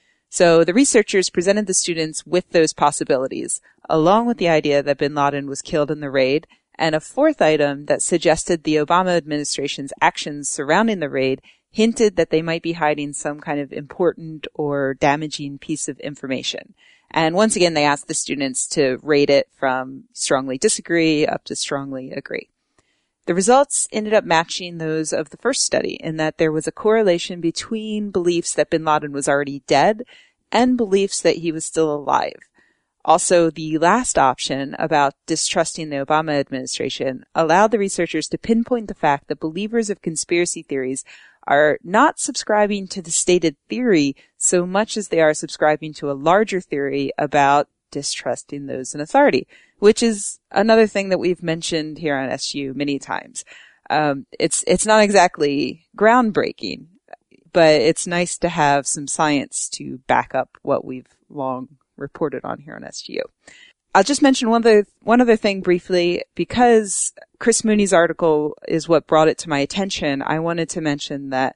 So the researchers presented the students with those possibilities, along with the idea that bin Laden was killed in the raid, and a fourth item that suggested the Obama administration's actions surrounding the raid hinted that they might be hiding some kind of important or damaging piece of information. And once again, they asked the students to rate it from strongly disagree up to strongly agree. The results ended up matching those of the first study in that there was a correlation between beliefs that bin Laden was already dead and beliefs that he was still alive. Also, the last option about distrusting the Obama administration allowed the researchers to pinpoint the fact that believers of conspiracy theories are not subscribing to the stated theory so much as they are subscribing to a larger theory about distrusting those in authority, which is another thing that we've mentioned here on S G U many times. Um, it's it's not exactly groundbreaking, but it's nice to have some science to back up what we've long reported on here on S G U. I'll just mention one other, one other thing briefly. Because Chris Mooney's article is what brought it to my attention, I wanted to mention that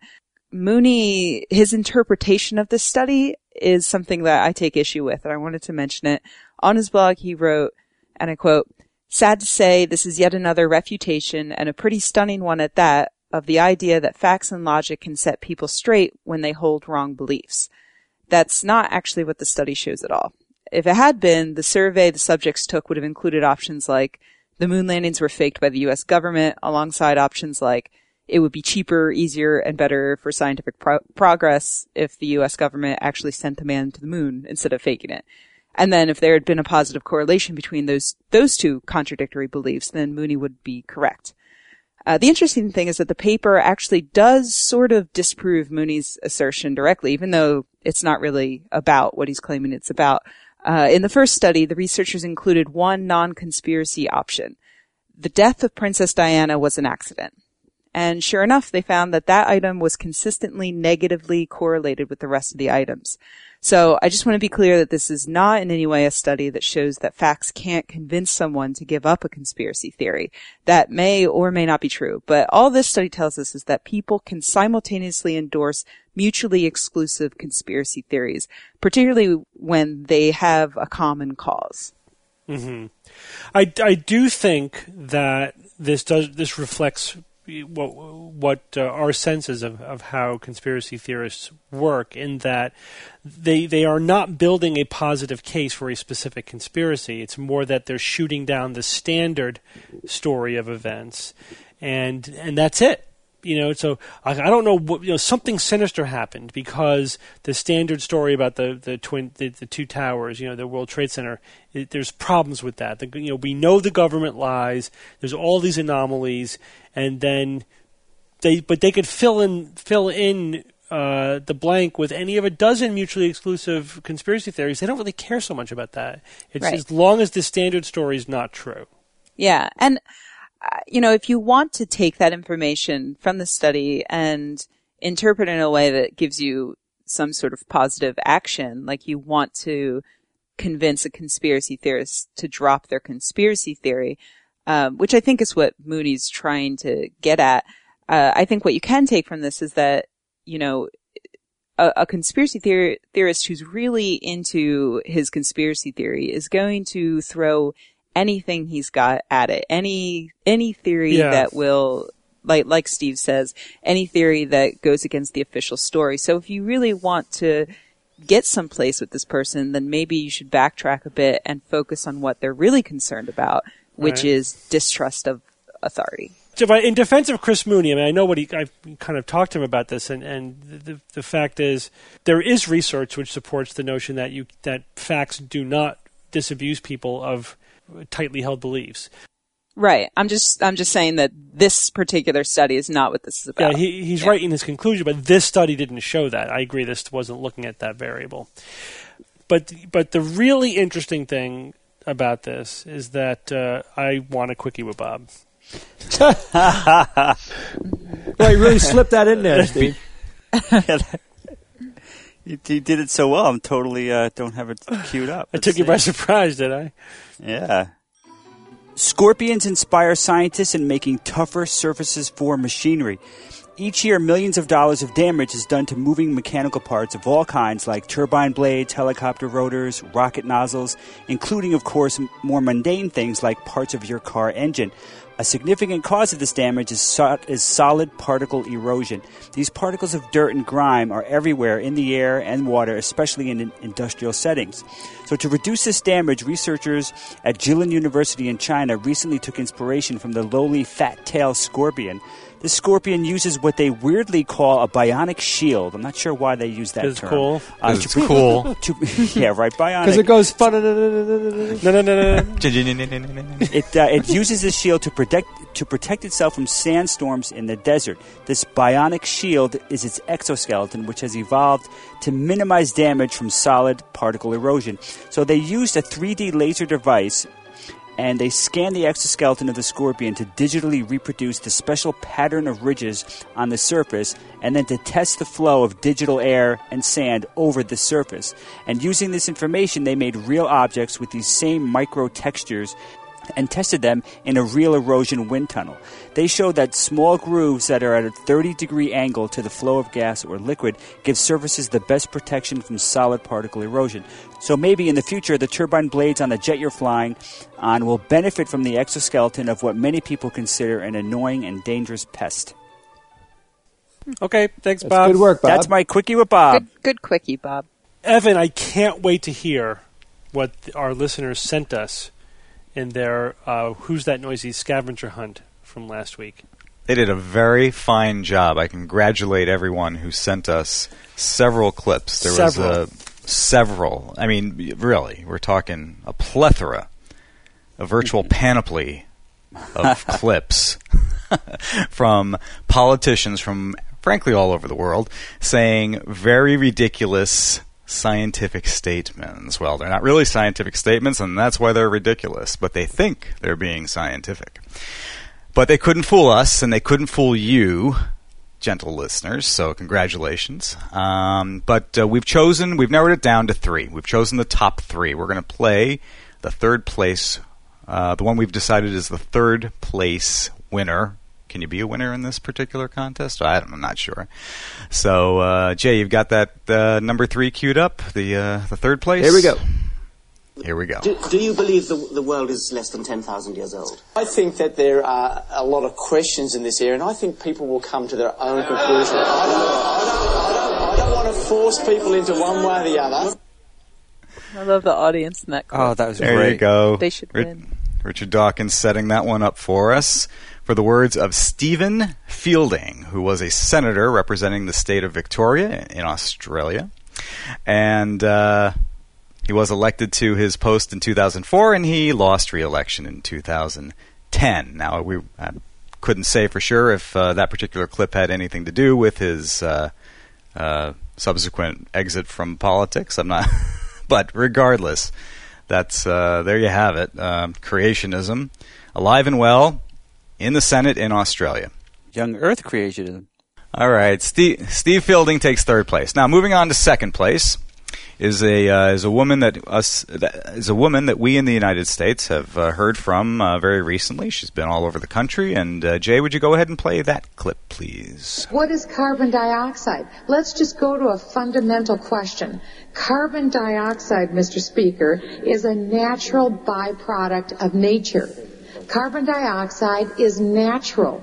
Mooney, his interpretation of this study is something that I take issue with, and I wanted to mention it. On his blog, he wrote, and I quote, "Sad to say, this is yet another refutation, and a pretty stunning one at that, of the idea that facts and logic can set people straight when they hold wrong beliefs. That's not actually what the study shows at all. If it had been, the survey the subjects took would have included options like the moon landings were faked by the U S government, alongside options like it would be cheaper, easier, and better for scientific pro- progress if the U S government actually sent a man to the moon instead of faking it. And then if there had been a positive correlation between those those two contradictory beliefs, then Mooney would be correct. Uh, the interesting thing is that the paper actually does sort of disprove Mooney's assertion directly, even though it's not really about what he's claiming it's about. Uh, in the first study, the researchers included one non-conspiracy option. The death of Princess Diana was an accident. And sure enough, they found that that item was consistently negatively correlated with the rest of the items. So I just want to be clear that this is not in any way a study that shows that facts can't convince someone to give up a conspiracy theory. That may or may not be true. But all this study tells us is that people can simultaneously endorse mutually exclusive conspiracy theories, particularly when they have a common cause. Mm-hmm. I, I do think that this does this reflects what what uh, our senses of, of how conspiracy theorists work, in that they they are not building a positive case for a specific conspiracy. It's more that they're shooting down the standard story of events, and and that's it. You know, so I, I don't know what, you know, something sinister happened because the standard story about the the twin the, the two towers, you know, the World Trade Center, it, there's problems with that. The, you know, we know the government lies. There's all these anomalies, and then they but they could fill in fill in uh, the blank with any of a dozen mutually exclusive conspiracy theories. They don't really care so much about that. It's right. As long as the standard story is not true. Yeah, and Uh, you know, if you want to take that information from the study and interpret it in a way that gives you some sort of positive action, like you want to convince a conspiracy theorist to drop their conspiracy theory, um, which I think is what Mooney's trying to get at, uh, I think what you can take from this is that, you know, a, a conspiracy theor- theorist who's really into his conspiracy theory is going to throw anything he's got at it, any any theory yeah. that will, like like Steve says, any theory that goes against the official story. So if you really want to get someplace with this person, then maybe you should backtrack a bit and focus on what they're really concerned about, which right. is distrust of authority. In defense of Chris Mooney, I mean, I know what he. I've kind of talked to him about this, and, and the the fact is, there is research which supports the notion that you that facts do not disabuse people of tightly held beliefs. Right. I'm just I'm just saying that this particular study is not what this is about. Yeah, he, he's yeah. right in his conclusion, but this study didn't show that. I agree, this wasn't looking at that variable. But but the really interesting thing about this is that uh, I want a quickie with Bob. Well, you really slipped that in there, Steve. He, he did it so well. I'm totally uh, don't have it queued up. I took you by surprise, did I? Yeah. Scorpions inspire scientists in making tougher surfaces for machinery. Each year, millions of dollars of damage is done to moving mechanical parts of all kinds, like turbine blades, helicopter rotors, rocket nozzles, including, of course, more mundane things like parts of your car engine. A significant cause of this damage is, so- is solid particle erosion. These particles of dirt and grime are everywhere in the air and water, especially in industrial settings. So to reduce this damage, researchers at Jilin University in China recently took inspiration from the lowly fat-tailed scorpion. This scorpion uses what they weirdly call a bionic shield. I'm not sure why they use that It's term. cool. Uh, It's cool. to, yeah, right, bionic. Because it goes fun. No, no, no, no, no. It uh, it uses this shield to protect to protect itself from sandstorms in the desert. This bionic shield is its exoskeleton, which has evolved to minimize damage from solid particle erosion. So they used a three D laser device, and they scanned the exoskeleton of the scorpion to digitally reproduce the special pattern of ridges on the surface, and then to test the flow of digital air and sand over the surface. And using this information, they made real objects with these same micro textures and tested them in a real erosion wind tunnel. They showed that small grooves that are at a thirty degree angle to the flow of gas or liquid give surfaces the best protection from solid particle erosion. So maybe in the future, the turbine blades on the jet you're flying on will benefit from the exoskeleton of what many people consider an annoying and dangerous pest. Okay, thanks, That's Bob. good work, Bob. That's my quickie with Bob. Good, good quickie, Bob. Evan, I can't wait to hear what our listeners sent us in their uh, Who's That Noisy scavenger hunt from last week. They did a very fine job. I congratulate everyone who sent us several clips. There Several. was several, I mean, really, we're talking a plethora, a virtual panoply of clips from politicians from, frankly, all over the world saying very ridiculous scientific statements. Well, they're not really scientific statements, and that's why they're ridiculous, but they think they're being scientific. But they couldn't fool us, and they couldn't fool you, gentle listeners, so congratulations. Um, but uh, we've chosen, we've narrowed it down to three. We've chosen the top three. We're going to play the third place, uh, the one we've decided is the third place winner. Can you be a winner in this particular contest? I don't, I'm not sure. So, uh, Jay, you've got that uh, number three queued up, the uh, the third place? Here we go. Here we go. Do, do you believe the, the world is less than ten thousand years old? I think that there are a lot of questions in this area, and I think people will come to their own conclusion. I don't, I don't, I don't, I don't want to force people into one way or the other. I love the audience in that clip. Oh, that was there great. There you go. They should Ri- win. Richard Dawkins setting that one up for us. For the words of Stephen Fielding, who was a senator representing the state of Victoria in Australia. And uh, he was elected to his post in two thousand four, and he lost re-election in two thousand ten. Now, we I couldn't say for sure if uh, that particular clip had anything to do with his uh, uh, subsequent exit from politics. I'm not... But regardless, that's uh, there you have it. Uh, creationism, alive and well, in the Senate in Australia. Young Earth creationism. All right, Steve, Steve Fielding takes third place. Now, moving on to second place is a uh, is a woman that us that is a woman that we in the United States have uh, heard from uh, very recently. She's been all over the country. And uh, Jay, would you go ahead and play that clip, please? What is carbon dioxide? Let's just go to a fundamental question. Carbon dioxide, Mister Speaker, is a natural byproduct of nature. Carbon dioxide is natural.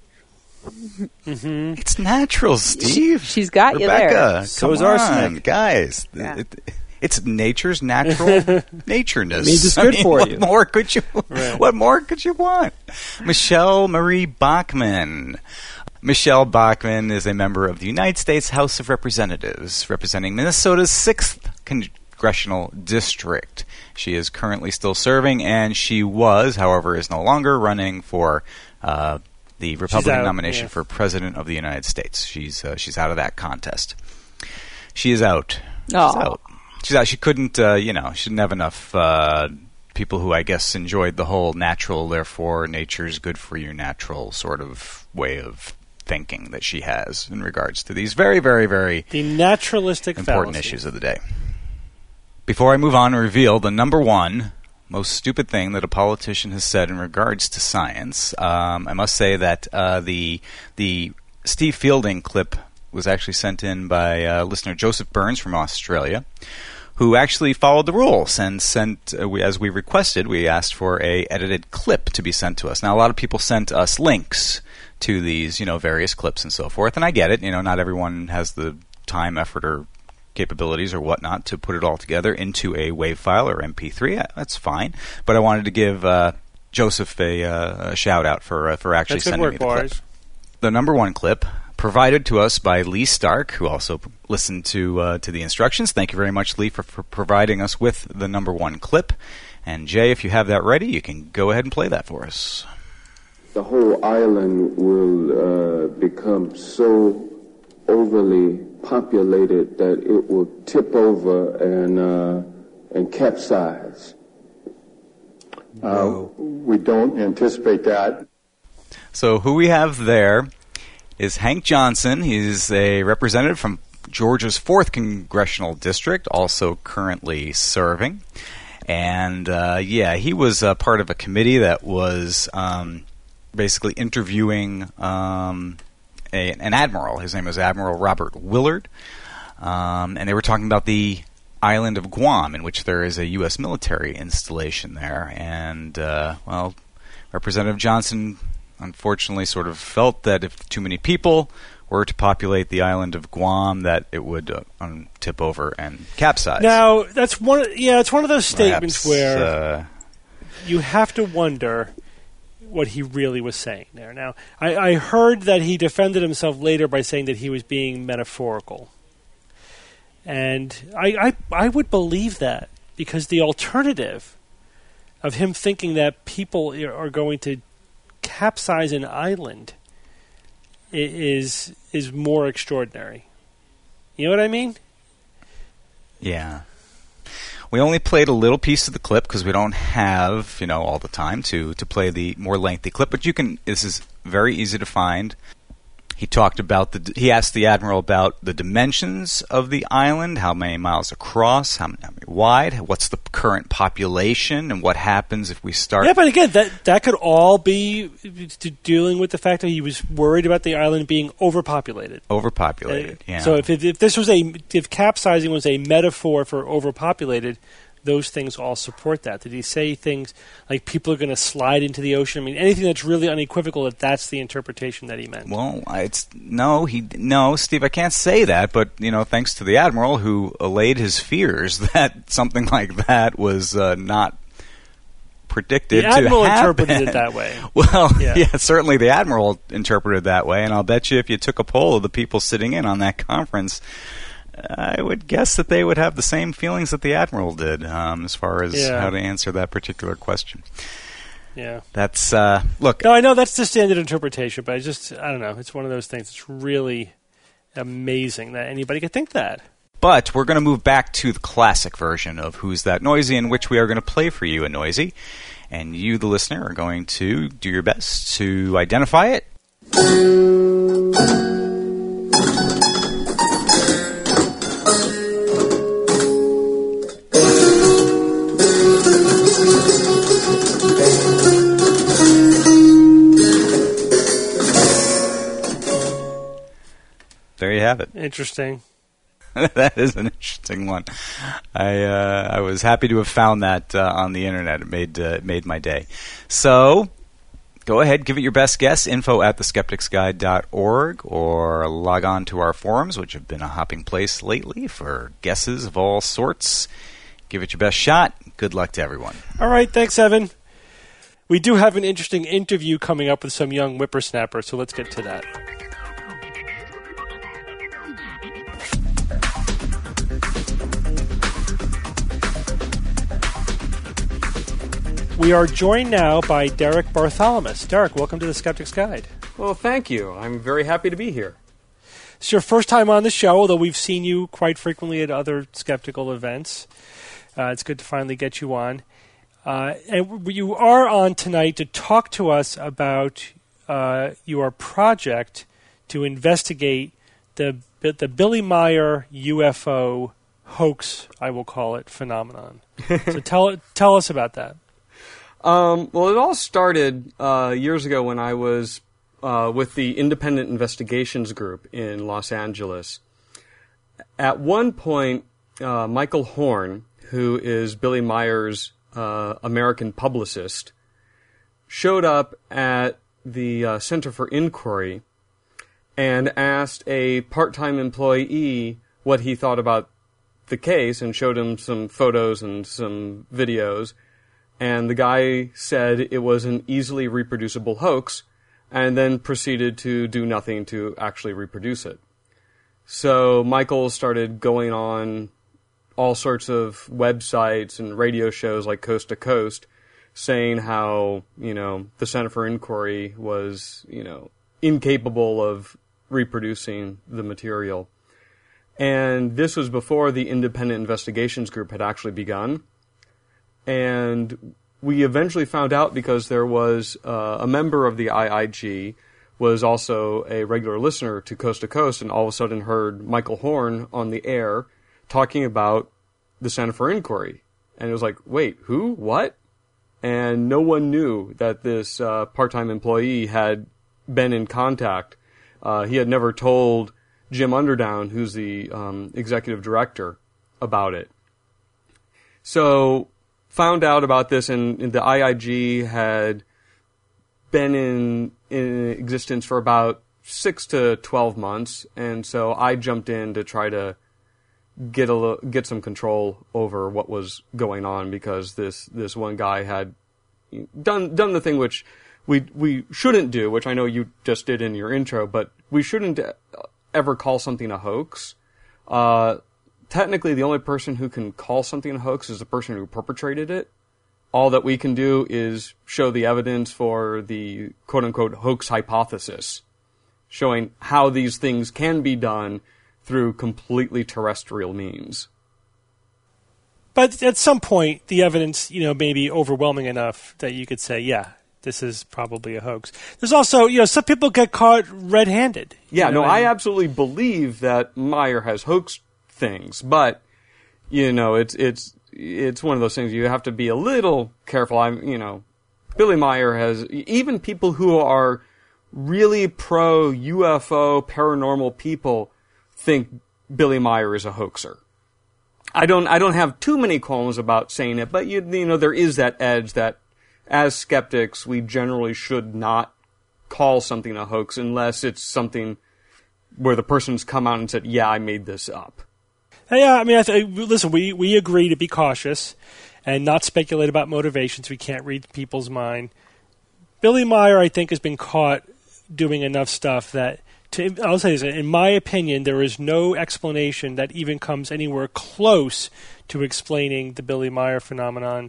Mm-hmm. It's natural, Steve. She, she's got Rebecca, you there. So come is on, arsenic. guys. Yeah. It, it's nature's natural natureness. It means it's good I mean, for what you. More could you? Right. What more could you want? Michelle Marie Bachmann. Michelle Bachmann is a member of the United States House of Representatives, representing Minnesota's sixth congressional district. She is currently still serving, and she was, however, is no longer running for uh, the Republican out, nomination yeah. for President of the United States. She's uh, she's out of that contest. She is out. She's Aw. out. She's out. She couldn't, uh, you know, she didn't have enough uh, people who I guess enjoyed the whole natural, therefore nature's good for you natural sort of way of thinking that she has in regards to these very, very, very The naturalistic important fallacy. issues of the day. Before I move on and reveal the number one most stupid thing that a politician has said in regards to science, um, I must say that uh, the the Steve Fielding clip was actually sent in by uh, listener Joseph Burns from Australia, who actually followed the rules and sent, uh, we, as we requested, we asked for a edited clip to be sent to us. Now, a lot of people sent us links to these, you know, various clips and so forth, and I get it. You know, not everyone has the time, effort, or capabilities or whatnot to put it all together into a WAV file or M P three. That's fine. But I wanted to give uh, Joseph a, uh, a shout out for uh, for actually That's good sending work, me the clip. boys. The number one clip provided to us by Lee Stark, who also p- listened to uh, to the instructions. Thank you very much, Lee, for, for providing us with the number one clip. And Jay, if you have that ready, you can go ahead and play that for us. The whole island will uh, become so overly populated that it will tip over and uh, and capsize. Uh, we don't anticipate that. So who we have there is Hank Johnson. He's a representative from Georgia's fourth Congressional District, also currently serving. And, uh, yeah, he was uh, part of a committee that was um, basically interviewing um, a, an admiral. His name was Admiral Robert Willard. Um, and they were talking about the island of Guam, in which there is a U S military installation there. And, uh, well, Representative Johnson unfortunately sort of felt that if too many people were to populate the island of Guam, that it would uh, um, tip over and capsize. Now, that's one. Yeah, it's one of those statements Perhaps, where uh, you have to wonder what he really was saying there. Now, I, I heard that he defended himself later by saying that he was being metaphorical. And I, I, I would believe that, because the alternative of him thinking that people are going to capsize an island is is more extraordinary. You know what I mean? Yeah. We only played a little piece of the clip because we don't have, you know, all the time to, to play the more lengthy clip. But you can. This is very easy to find. He talked about the. He asked the admiral about the dimensions of the island, how many miles across, how many, how many wide, what's the current population, and what happens if we start. Yeah, but again, that that could all be to dealing with the fact that he was worried about the island being overpopulated. Overpopulated. Uh, yeah. So if, if if this was a if capsizing was a metaphor for overpopulated, those things all support that. Did he say things like people are going to slide into the ocean? I mean, anything that's really unequivocal that that's the interpretation that he meant. Well, it's no, he no, Steve. I can't say that, but you know, thanks to the admiral who allayed his fears that something like that was uh, not predicted the admiral to happen. interpreted it that way. Well, yeah. yeah, certainly the admiral interpreted it that way, and I'll bet you if you took a poll of the people sitting in on that conference, I would guess that they would have the same feelings that the admiral did, um, as far as yeah. how to answer that particular question. Yeah, that's uh, look. No, I know that's the standard interpretation, but I just I don't know. It's one of those things. It's really amazing that anybody could think that. But we're going to move back to the classic version of Who's That Noisy, in which we are going to play for you a noisy, and you, the listener, are going to do your best to identify it. There you have it. Interesting. That is an interesting one. I uh, I was happy to have found that uh, on the internet. It made uh, it made my day. So go ahead, give it your best guess. Info at the skeptics guide dot org, or log on to our forums, which have been a hopping place lately for guesses of all sorts. Give it your best shot. Good luck to everyone. All right, thanks, Evan. We do have an interesting interview coming up with some young whippersnappers, so let's get to that. We are joined now by Derek Bartholomew. Derek, welcome to the Skeptic's Guide. Well, thank you. I'm very happy to be here. It's your first time on the show, although we've seen you quite frequently at other skeptical events. Uh, it's good to finally get you on. Uh, and you are on tonight to talk to us about uh, your project to investigate the the Billy Meier U F O hoax, I will call it, phenomenon. So tell tell us about that. Um, well, it all started uh, years ago when I was uh, with the Independent Investigations Group in Los Angeles. At one point, uh, Michael Horn, who is Billy Meier's uh, American publicist, showed up at the uh, Center for Inquiry and asked a part-time employee what he thought about the case and showed him some photos and some videos. And the guy said it was an easily reproducible hoax, and then proceeded to do nothing to actually reproduce it. So Michael started going on all sorts of websites and radio shows like Coast to Coast, saying how, you know, the Center for Inquiry was, you know, incapable of reproducing the material. And this was before the Independent Investigations Group had actually begun. And we eventually found out because there was uh, a member of the I I G was also a regular listener to Coast to Coast, and all of a sudden heard Michael Horn on the air talking about the Center for Inquiry. And it was like, wait, who? What? And no one knew that this uh, part-time employee had been in contact. Uh, he had never told Jim Underdown, who's the um, executive director, about it. So found out about this, and, and the I I G had been in in existence for about six to twelve months, and so I jumped in to try to get a get some control over what was going on, because this this one guy had done done the thing which we we shouldn't do, which I know you just did in your intro, but we shouldn't ever call something a hoax. Uh, technically the only person who can call something a hoax is the person who perpetrated it. All that we can do is show the evidence for the quote-unquote hoax hypothesis, showing how these things can be done through completely terrestrial means. But at some point, the evidence, you know, may be overwhelming enough that you could say, yeah, this is probably a hoax. There's also, you know, some people get caught red-handed. Yeah, you know, no, I absolutely believe that Meyer has hoaxed things, but, you know, it's it's it's one of those things you have to be a little careful. I'm, you know, Billy Meyer has, even people who are really pro-U F O, paranormal people think Billy Meyer is a hoaxer. I don't I don't have too many qualms about saying it, but you you know there is that edge that as skeptics we generally should not call something a hoax unless it's something where the person's come out and said, "Yeah, I made this up." Yeah, I mean, I th- listen, we we agree to be cautious and not speculate about motivations. We can't read people's mind. Billy Meyer, I think, has been caught doing enough stuff that. To, I'll say this, in my opinion, there is no explanation that even comes anywhere close to explaining the Billy Meyer phenomenon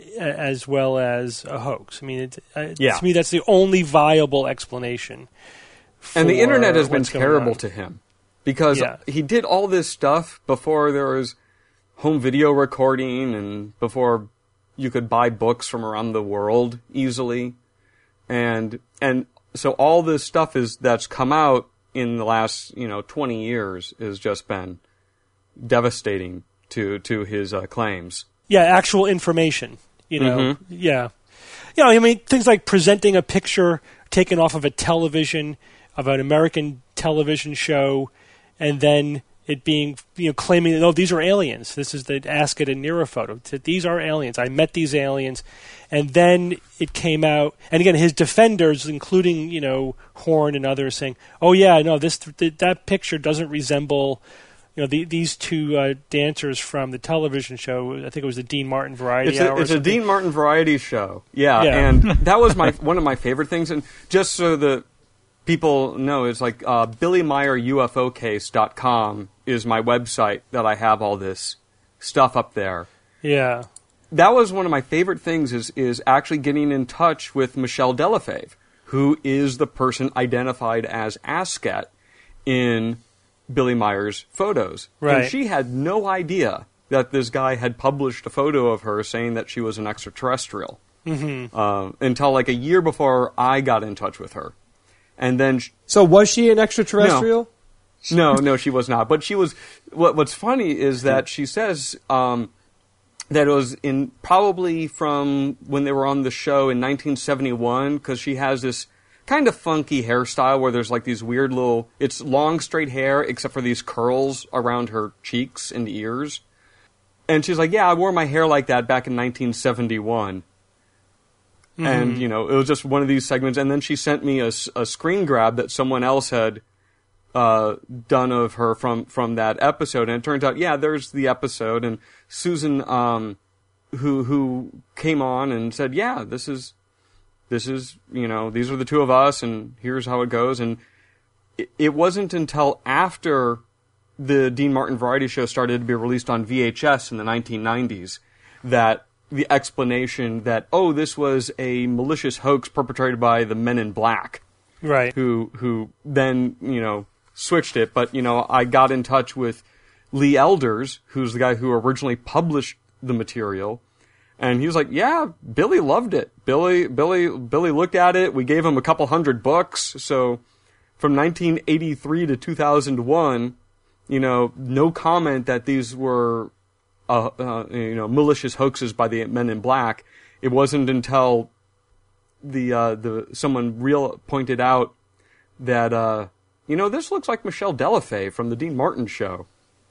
as well as a hoax. I mean, it, uh, yeah. to me, that's the only viable explanation. And the internet has been what's going terrible on. to him because Yeah. he did all this stuff before there was home video recording and before you could buy books from around the world easily. And and so all this stuff is that's come out in the last, you know, twenty years has just been devastating to to his uh, claims. Yeah, actual information, you know. Mm-hmm. Yeah. You know, I mean, things like presenting a picture taken off of a television, of an American television show, and then it being, you know, claiming that, oh, these are aliens. This is the Ask It and Nira photo. These are aliens. I met these aliens. And then it came out, and again, his defenders, including, you know, Horn and others, saying, "Oh yeah, no, this th- that picture doesn't resemble, you know, the, these two uh, dancers from the television show. I think it was the Dean Martin Variety It's Hour." a, it's a Dean Martin Variety show, yeah, Yeah. and that was my one of my favorite things. And just so the people know, it's like uh, Billy Meyer U F O case dot com is my website that I have all this stuff up there. Yeah. That was one of my favorite things is is actually getting in touch with Michelle Delafave, who is the person identified as Asket in Billy Meyer's photos. Right. And she had no idea that this guy had published a photo of her saying that she was an extraterrestrial Mm-hmm. uh, until like a year before I got in touch with her. And then... Sh- So was she an extraterrestrial? No, no, she was not. But she was... What, what's funny is that she says... Um, that it was in probably from when they were on the show in nineteen seventy-one, because she has this kind of funky hairstyle where there's like these weird little, it's long straight hair except for these curls around her cheeks and ears. And she's like, yeah, I wore my hair like that back in nineteen seventy-one. Mm-hmm. And, you know, it was just one of these segments. And then she sent me a, a screen grab that someone else had uh, done of her from, from that episode. And it turns out, yeah, there's the episode. And Susan, um, who, who came on and said, yeah, this is, this is, you know, these are the two of us and here's how it goes. And it, it wasn't until after the Dean Martin Variety Show started to be released on V H S in the nineteen nineties that the explanation that, oh, this was a malicious hoax perpetrated by the Men in Black. Right. Who, who then, you know, switched it. But, you know, I got in touch with Lee Elders, who's the guy who originally published the material. And he was like, yeah, Billy loved it. Billy, Billy, Billy looked at it. We gave him a couple hundred books. So from nineteen eighty-three to two thousand one, you know, no comment that these were, uh, uh, you know, malicious hoaxes by the Men in Black. It wasn't until the, uh, the, someone real pointed out that, uh, you know, this looks like Michelle Delafave from the Dean Martin show.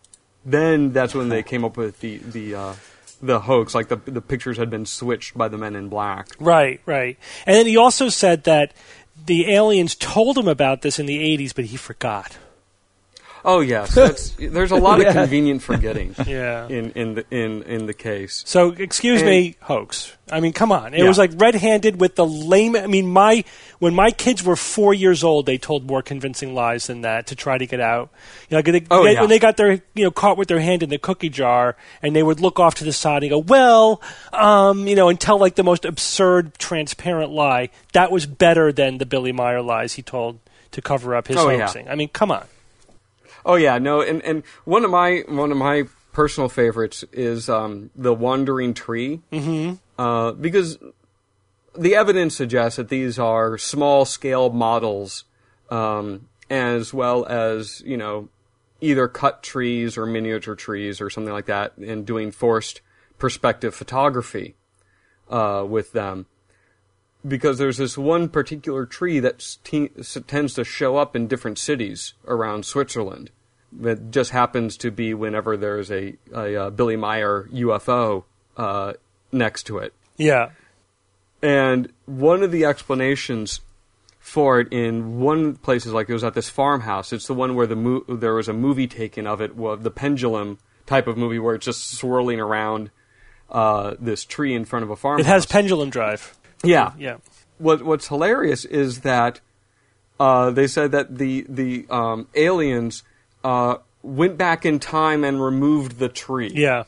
Then that's when they came up with the, the, uh, the hoax, like the the pictures had been switched by the Men in Black. Right, right. And then he also said that the aliens told him about this in the eighties, but he forgot. Oh yes, that's, there's a lot Yeah. of convenient forgetting. Yeah. In in the in in the case. So, excuse And- me, hoax. I mean, come on. It Yeah. was like red-handed with the lame. I mean, my when my kids were four years old, they told more convincing lies than that to try to get out. You know, they, Oh, they- yeah. when they got their you know caught with their hand in the cookie jar, and they would look off to the side and go, "Well, um, you know," and tell like the most absurd, transparent lie. That was better than the Billy Meyer lies he told to cover up his Oh, yeah. hoaxing. I mean, come on. Oh yeah, no, and, and one of my one of my personal favorites is um, the Wandering Tree, Mm-hmm. uh, because the evidence suggests that these are small scale models, um, as well as you know either cut trees or miniature trees or something like that, and doing forced perspective photography uh, with them. Because there's this one particular tree that t- tends to show up in different cities around Switzerland. It just happens to be whenever there's a, a, uh Billy Meyer U F O uh, next to it. Yeah. And one of the explanations for it in one place is like it was at this farmhouse. It's the one where the mo- there was a movie taken of it, well, the pendulum type of movie where it's just swirling around uh, this tree in front of a farmhouse. It has pendulum drive. Yeah. Yeah. What What's hilarious is that uh, they said that the the um, aliens uh, went back in time and removed the tree. Yeah.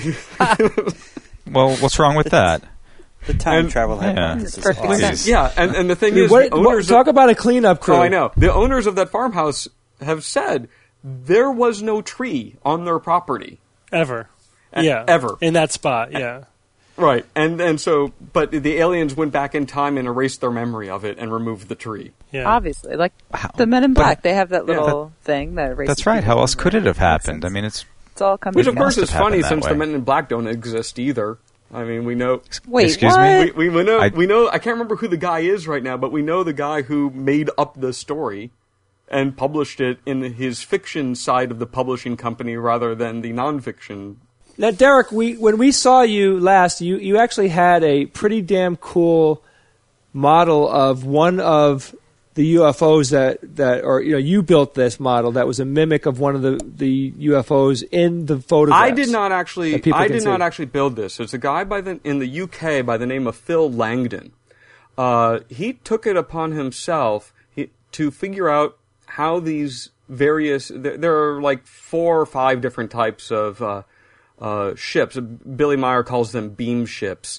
Well, what's wrong with that? The time And- travel Yeah. hypothesis is Perfect awesome. sense. Yeah, and, and the thing I mean, is, what- the what- owners talk of, about a cleanup crew. Oh, I know. The owners of that farmhouse have said there was no tree on their property. Ever. E- Yeah. ever. In that spot, yeah. Right, and and so, but the aliens went back in time and erased their memory of it and removed the tree. Yeah. Obviously, like How- the Men in but- Black, they have that Yeah. little thing that erases. That's right. How people's else could it memory. have happened? Makes I mean, sense. it's It's all coming. Which, of together. course, must is have funny happened since that the way. Men in Black don't exist either. I mean, we know. Wait, Excuse what? me? We, we know. I- we know. I can't remember who the guy is right now, but we know the guy who made up the story and published it in his fiction side of the publishing company rather than the nonfiction. Now, Derek, we when we saw you last, you, you actually had a pretty damn cool model of one of the U F Os that, that or you know you built this model that was a mimic of one of the, the U F Os in the photographs. I did not actually. that people I can did not see. actually build this. It's a guy by the in the U K by the name of Phil Langdon. Uh, he took it upon himself he, to figure out how these various. There, there are like four or five different types of uh, uh, ships. Billy Meyer calls them beam ships,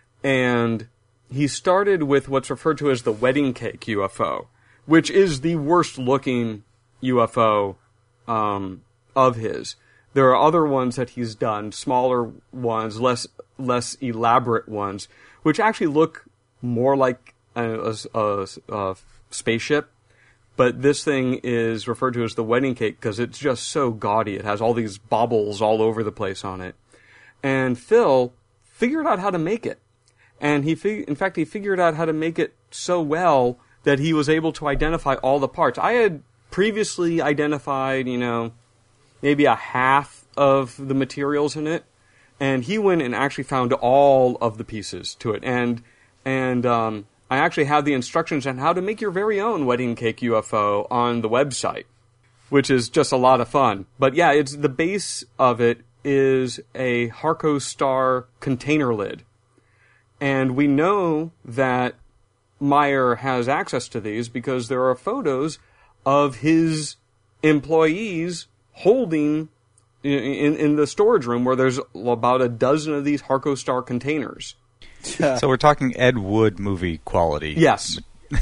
and he started with what's referred to as the wedding cake U F O, which is the worst looking U F O um, of his. There are other ones that he's done, smaller ones, less less elaborate ones, which actually look more like a, a, a, a spaceship. But this thing is referred to as the wedding cake because it's just so gaudy. It has all these baubles all over the place on it. And Phil figured out how to make it. And he, fig- in fact, he figured out how to make it so well that he was able to identify all the parts. I had previously identified, you know, maybe a half of the materials in it, and he went and actually found all of the pieces to it. And and um, I actually have the instructions on how to make your very own wedding cake U F O on the website, which is just a lot of fun. But yeah, it's the base of it is a Harco Star container lid. And we know that Meyer has access to these because there are photos of his employees holding in, in, in the storage room where there's about a dozen of these Harco Star containers. So we're talking Ed Wood movie quality. Yes.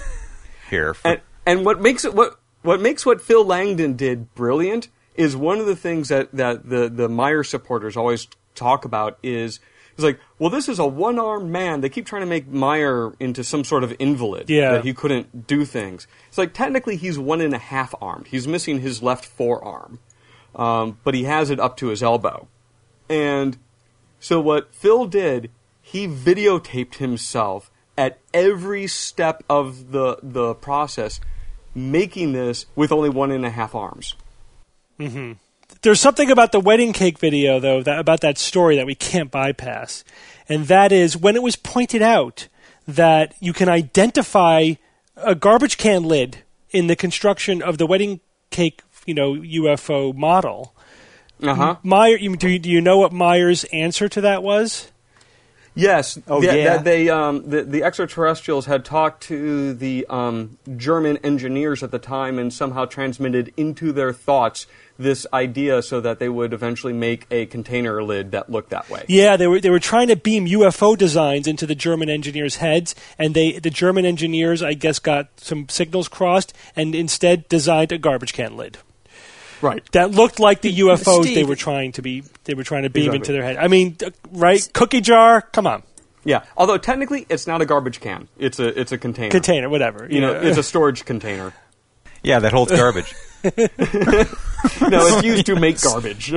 Here. For, And, and what makes it what what makes what Phil Langdon did brilliant is one of the things that, that the, the Meyer supporters always talk about is is like, well, this is a one-armed man. They keep trying to make Meyer into some sort of invalid. Yeah. That he couldn't do things. It's like, technically, he's one and a half armed. He's missing his left forearm. Um, but he has it up to his elbow. And so what Phil did, he videotaped himself at every step of the the process, making this with only one and a half arms. Mm-hmm. There's something about the wedding cake video, though, that, about that story that we can't bypass. And that is when it was pointed out that you can identify a garbage can lid in the construction of the wedding cake you know, U F O model. Uh-huh. Meyer, do you, do you know what Meyer's answer to that was? Yes. Oh, the, yeah. That they, um, the, the extraterrestrials had talked to the um, German engineers at the time and somehow transmitted into their thoughts this idea so that they would eventually make a container lid that looked that way. Yeah, they were they were trying to beam U F O designs into the German engineers' heads, and they the German engineers, I guess, got some signals crossed and instead designed a garbage can lid. Right. That looked like the U F Os Steve. they were trying to be they were trying to beam Exactly. into their head. I mean, uh, right? Cookie jar, come on. Yeah. Although technically it's not a garbage can. It's a it's a container. Container, whatever. You know, it's a storage container. Yeah, that holds garbage. No, it's used to make garbage.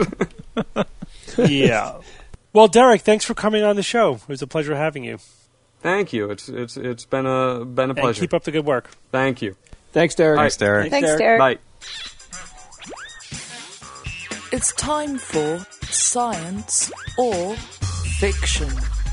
Yeah. Well, Derek, thanks for coming on the show. It was a pleasure having you. Thank you. It's it's it's been a been a And pleasure. keep up the good work. Thank you. Thanks, Derek. All right. Thanks, Derek. Thanks, Derek. Bye. It's time for Science or Fiction.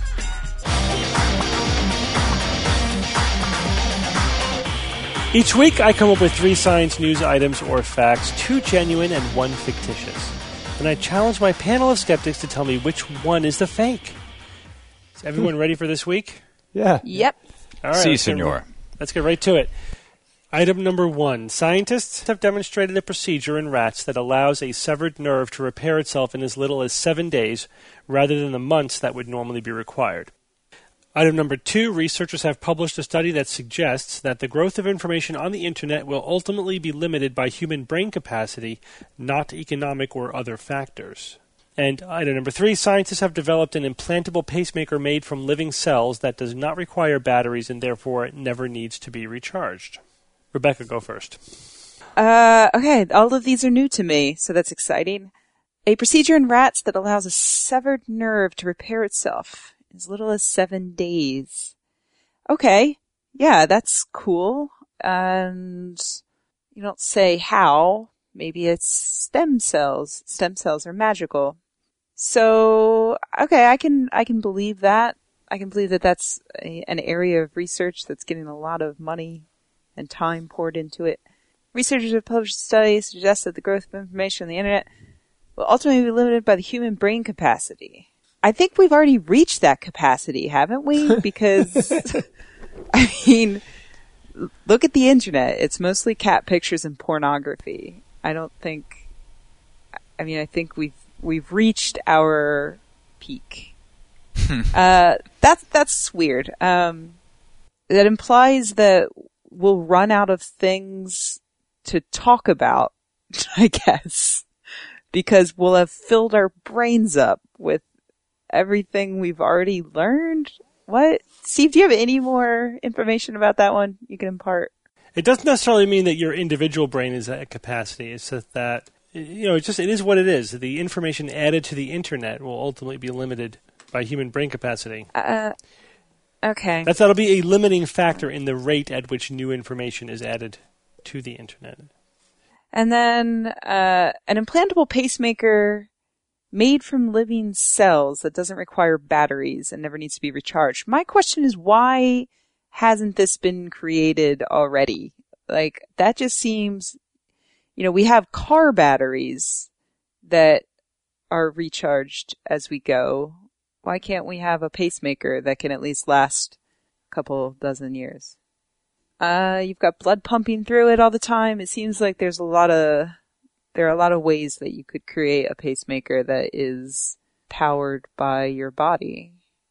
Each week, I come up with three science news items or facts, two genuine and one fictitious. And I challenge my panel of skeptics to tell me which one is the fake. Is everyone ready for this week? Yeah. Yep. All right. Si, let's get- senor. Let's get right to it. Item number one. Scientists have demonstrated a procedure in rats that allows a severed nerve to repair itself in as little as seven days rather than the months that would normally be required. Item number two. Researchers have published a study that suggests that the growth of information on the Internet will ultimately be limited by human brain capacity, not economic or other factors. And item number three, scientists have developed an implantable pacemaker made from living cells that does not require batteries and therefore never needs to be recharged. Rebecca, go first. Uh, okay, all of these are new to me, so that's exciting. A procedure in rats that allows a severed nerve to repair itself in as little as seven days. Okay, yeah, that's cool. And you don't say how. Maybe it's stem cells. Stem cells are magical. So, okay, I can, I can believe that. I can believe that that's a, an area of research that's getting a lot of money and time poured into it. Researchers have published studies suggest that the growth of information on the Internet will ultimately be limited by the human brain capacity. I think we've already reached that capacity, haven't we? Because, I mean, look at the Internet. It's mostly cat pictures and pornography. I don't think, I mean, I think we've, we've reached our peak. uh, that's, that's weird. Um, that implies that we'll run out of things to talk about, I guess, because we'll have filled our brains up with everything we've already learned. What? Steve, do you have any more information about that one you can impart? It doesn't necessarily mean that your individual brain is at capacity. It's just that, you know, it's just, it is what it is. The information added to the Internet will ultimately be limited by human brain capacity. Uh, okay. That's, that'll be a limiting factor in the rate at which new information is added to the Internet. And then, uh, an implantable pacemaker made from living cells that doesn't require batteries and never needs to be recharged. My question is, why hasn't this been created already? Like, that just seems, you know, we have car batteries that are recharged as we go. Why can't we have a pacemaker that can at least last a couple dozen years? Uh, you've got blood pumping through it all the time. It seems like there's a lot of, there are a lot of ways that you could create a pacemaker that is powered by your body.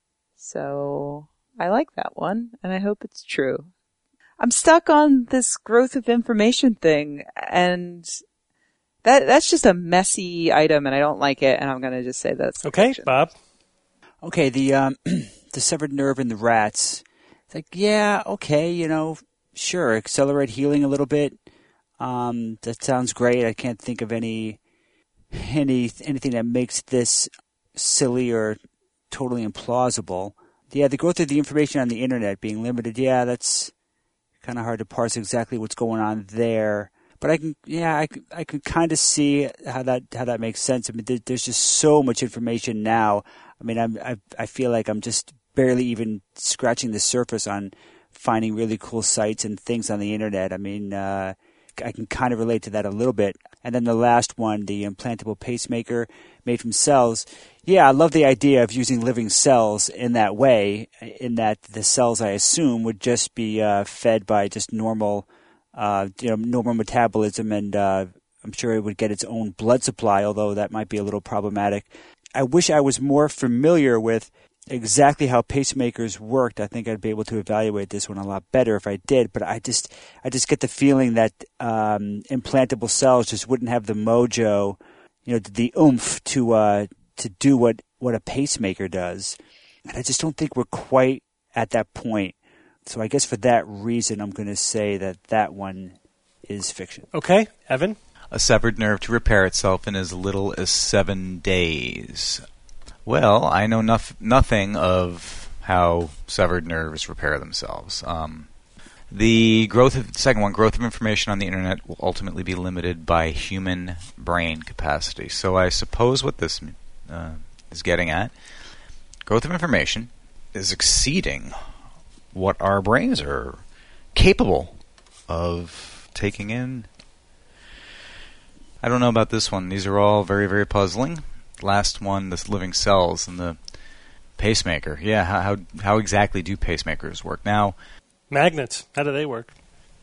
So, I like that one, and I hope it's true. I'm stuck on this growth of information thing, and that that's just a messy item, and I don't like it, and I'm gonna just say that's Okay, fiction. Bob. Okay, the um, the severed nerve in the rats. It's like, yeah, okay, you know, sure, accelerate healing a little bit. Um, that sounds great. I can't think of any any anything that makes this silly or totally implausible. Yeah, the growth of the information on the Internet being limited. Yeah, that's kind of hard to parse exactly what's going on there. But I can, yeah, I, I can kind of see how that how that makes sense. I mean, there, there's just so much information now. I mean, I'm, I I feel like I'm just barely even scratching the surface on finding really cool sites and things on the Internet. I mean, uh, I can kind of relate to that a little bit. And then the last one, the implantable pacemaker made from cells. Yeah, I love the idea of using living cells in that way, in that the cells, I assume, would just be uh, fed by just normal, uh, you know, normal metabolism, and uh, I'm sure it would get its own blood supply, although that might be a little problematic. I wish I was more familiar with exactly how pacemakers worked. I think I'd be able to evaluate this one a lot better if I did, but I just I just get the feeling that um, implantable cells just wouldn't have the mojo, you know, the oomph to uh, to do what, what a pacemaker does. And I just don't think we're quite at that point. So I guess for that reason, I'm going to say that that one is fiction. Okay, Evan? A severed nerve to repair itself in as little as seven days. Well, I know nof- nothing of how severed nerves repair themselves. Um, the growth of, second one, growth of information on the internet will ultimately be limited by human brain capacity. So I suppose what this uh, is getting at, growth of information is exceeding what our brains are capable of taking in. I don't know about this one. These are all very, very puzzling. Last one, this living cells and the pacemaker. Yeah, how how, how exactly do pacemakers work? Now, magnets. How do they work?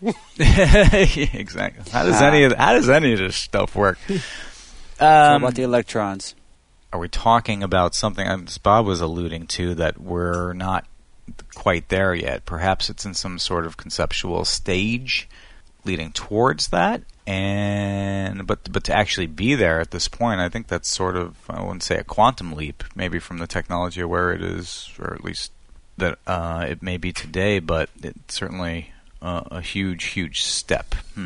Exactly. How does any of how does any of this stuff work? Um, How about the electrons? Are we talking about something as Bob was alluding to that we're not quite there yet? Perhaps it's in some sort of conceptual stage leading towards that, and but but to actually be there at this point, I think that's sort of, I wouldn't say a quantum leap, maybe from the technology of where it is, or at least that uh, it may be today, but it's certainly uh, a huge, huge step. Hmm.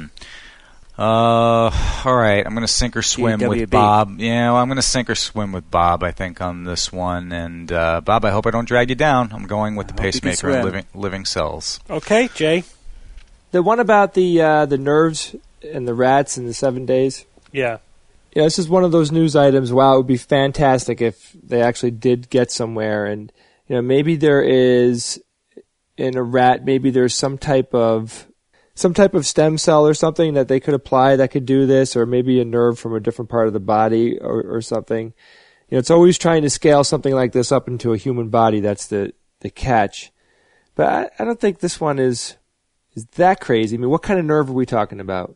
Uh, all right, I'm going to sink or swim D W B. with Bob. Yeah, well, I'm going to sink or swim with Bob, I think, on this one. And uh, Bob, I hope I don't drag you down. I'm going with the I hope you can pacemaker and swim. living living cells. Okay, Jay? The one about the uh, the nerves and the rats in the seven days. Yeah. Yeah, this is one of those news items. Wow, it would be fantastic if they actually did get somewhere. And, you know, maybe there is, in a rat, maybe there's some type of some type of stem cell or something that they could apply that could do this, or maybe a nerve from a different part of the body or, or something. You know, it's always trying to scale something like this up into a human body. That's the, the catch. But I, I don't think this one is is that crazy. I mean, what kind of nerve are we talking about?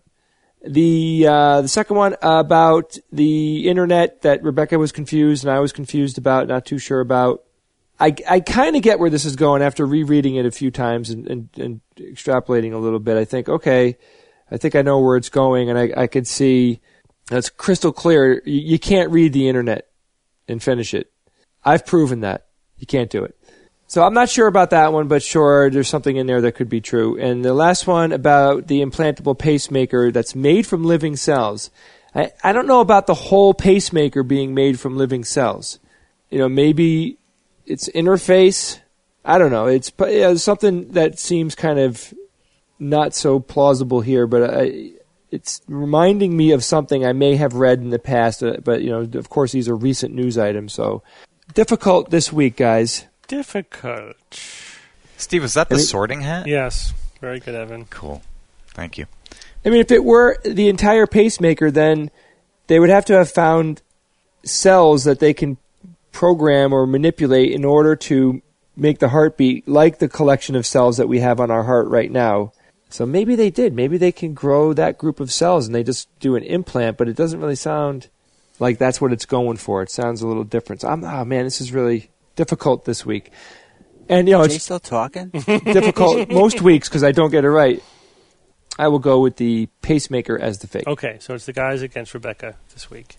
The uh, the second one about the internet that Rebecca was confused and I was confused about, not too sure about. I, I kind of get where this is going after rereading it a few times and, and, and extrapolating a little bit. I think, okay, I think I know where it's going, and I, I could see that's crystal clear. You, you can't read the internet and finish it. I've proven that. You can't do it. So I'm not sure about that one, but sure, there's something in there that could be true. And the last one about the implantable pacemaker that's made from living cells. I, I don't know about the whole pacemaker being made from living cells. You know, maybe its interface, I don't know. It's yeah, something that seems kind of not so plausible here, but I, it's reminding me of something I may have read in the past. Uh, but, you know, of course, these are recent news items, so difficult this week, guys. Difficult. Steve, is that the I mean, sorting hat? Yes. Very good, Evan. Cool. Thank you. I mean, if it were the entire pacemaker, then they would have to have found cells that they can program or manipulate in order to make the heartbeat like the collection of cells that we have on our heart right now. So maybe they did. Maybe they can grow that group of cells and they just do an implant, but it doesn't really sound like that's what it's going for. It sounds a little different. So I'm, oh man, this is really difficult this week. And, you know, Jay it's still talking? difficult most weeks because I don't get it right. I will go with the pacemaker as the fake. Okay, so it's the guys against Rebecca this week.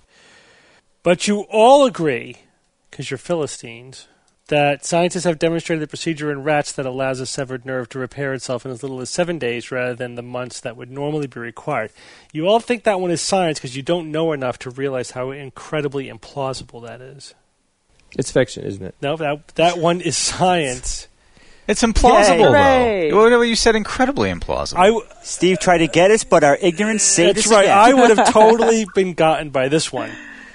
But you all agree, because you're Philistines, that scientists have demonstrated the procedure in rats that allows a severed nerve to repair itself in as little as seven days rather than the months that would normally be required. You all think that one is science because you don't know enough to realize how incredibly implausible that is. It's fiction, isn't it? No, that that one is science. It's implausible, Yay. though. Well, you said incredibly implausible. I w- Steve tried to get us, but our ignorance saved That's us right. again. I would have totally been gotten by this one.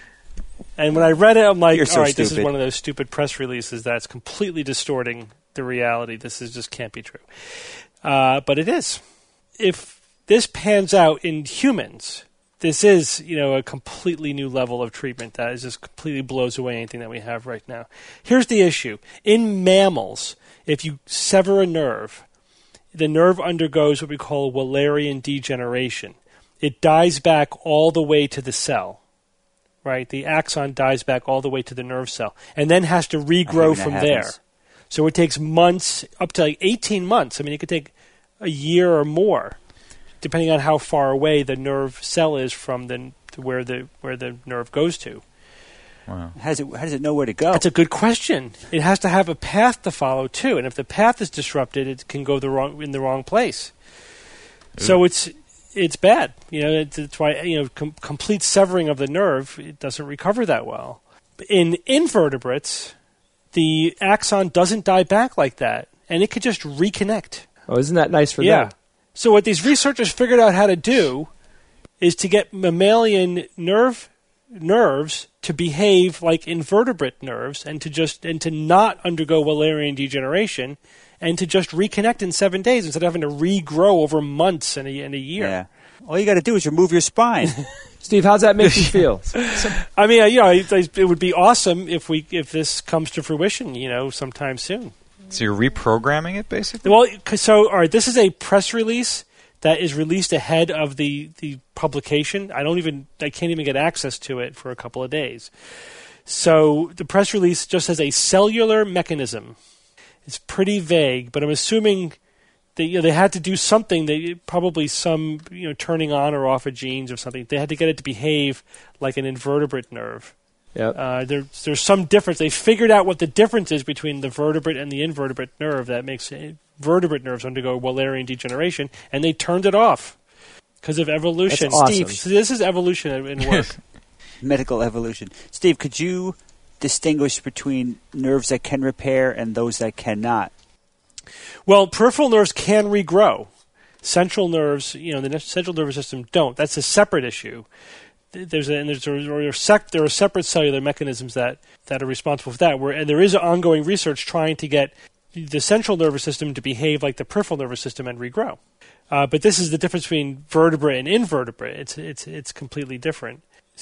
And when I read it, I'm like, You're so all right, this is stupid. one of those stupid press releases that's completely distorting the reality. This is just can't be true. Uh, but it is. If this pans out in humans, this is, you know, a completely new level of treatment that is just completely blows away anything that we have right now. Here's the issue. In mammals, if you sever a nerve, the nerve undergoes what we call Wallerian degeneration. It dies back all the way to the cell, right? The axon dies back all the way to the nerve cell and then has to regrow from there. So it takes months, up to like eighteen months. I mean, it could take a year or more, depending on how far away the nerve cell is from the to where the where the nerve goes to. Wow. How does it how does it know where to go? That's a good question. It has to have a path to follow too, and if the path is disrupted, it can go the wrong in the wrong place. Ooh. So it's it's bad. You know, it's, it's why you know com- complete severing of the nerve, it doesn't recover that well. In invertebrates, the axon doesn't die back like that, and it could just reconnect. Oh, isn't that nice for yeah. them? So what these researchers figured out how to do is to get mammalian nerve nerves to behave like invertebrate nerves and to just and to not undergo Wallerian degeneration and to just reconnect in seven days instead of having to regrow over months and a, and a year. Yeah. All you got to do is remove your spine. Steve, how's that make you feel? I mean, you know, it, it would be awesome if we if this comes to fruition, you know, sometime soon. So you're reprogramming it, basically? Well, so all right, this is a press release that is released ahead of the, the publication. I don't even I can't even get access to it for a couple of days. So the press release just has a cellular mechanism. It's pretty vague, but I'm assuming they you know, they had to do something. They probably some you know turning on or off of genes or something. They had to get it to behave like an invertebrate nerve. Yep. Uh, there, there's some difference. They figured out what the difference is between the vertebrate and the invertebrate nerve that makes vertebrate nerves undergo Wallerian degeneration, and they turned it off because of evolution. That's awesome. Steve, so this is evolution in work. Medical evolution. Steve, could you distinguish between nerves that can repair and those that cannot? Well, peripheral nerves can regrow. Central nerves, you know, the central nervous system don't. That's a separate issue. There's a, and there's a, or sec, there are separate cellular mechanisms that, that are responsible for that. Where, and there is ongoing research trying to get the central nervous system to behave like the peripheral nervous system and regrow. Uh, but this is the difference between vertebrate and invertebrate. It's it's it's completely different.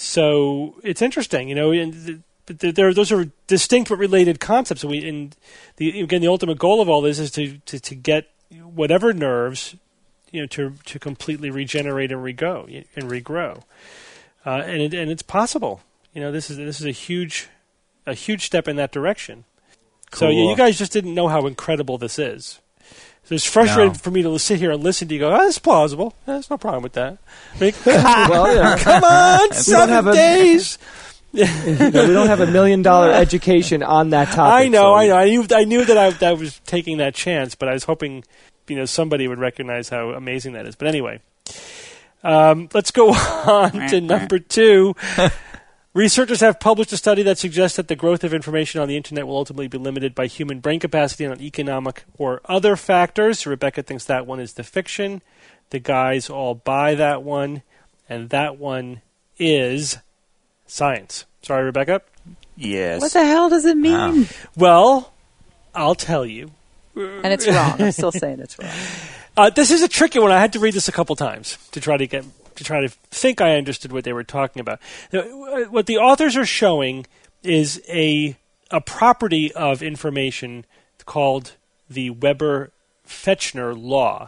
So it's interesting, you know. And the, there, those are distinct but related concepts. And we, and the, again, the ultimate goal of all this is to, to, to get whatever nerves, you know, to to completely regenerate and regrow and regrow. Uh, and it, and it's possible. You know, this is this is a huge a huge step in that direction. Cool. So yeah, you guys just didn't know how incredible this is. So it's frustrating no. for me to sit here and listen to you go, oh, that's plausible. There's no problem with that. I mean, well, yeah. Come on, seven days. You know, we don't have a million dollar education on that topic. I know, so. I know. I knew, I knew that I, that I was taking that chance, but I was hoping, you know, somebody would recognize how amazing that is. But anyway, um, let's go on to number two. Researchers have published a study that suggests that the growth of information on the Internet will ultimately be limited by human brain capacity and on economic or other factors. Rebecca thinks that one is the fiction. The guys all buy that one, and that one is science. Sorry, Rebecca? Yes. What the hell does it mean? Wow. Well, I'll tell you. And it's wrong. I'm still saying it's wrong. Uh, this is a tricky one. I had to read this a couple times to try to get... to try to think I understood what they were talking about. What the authors are showing is a a property of information called the Weber-Fechner law.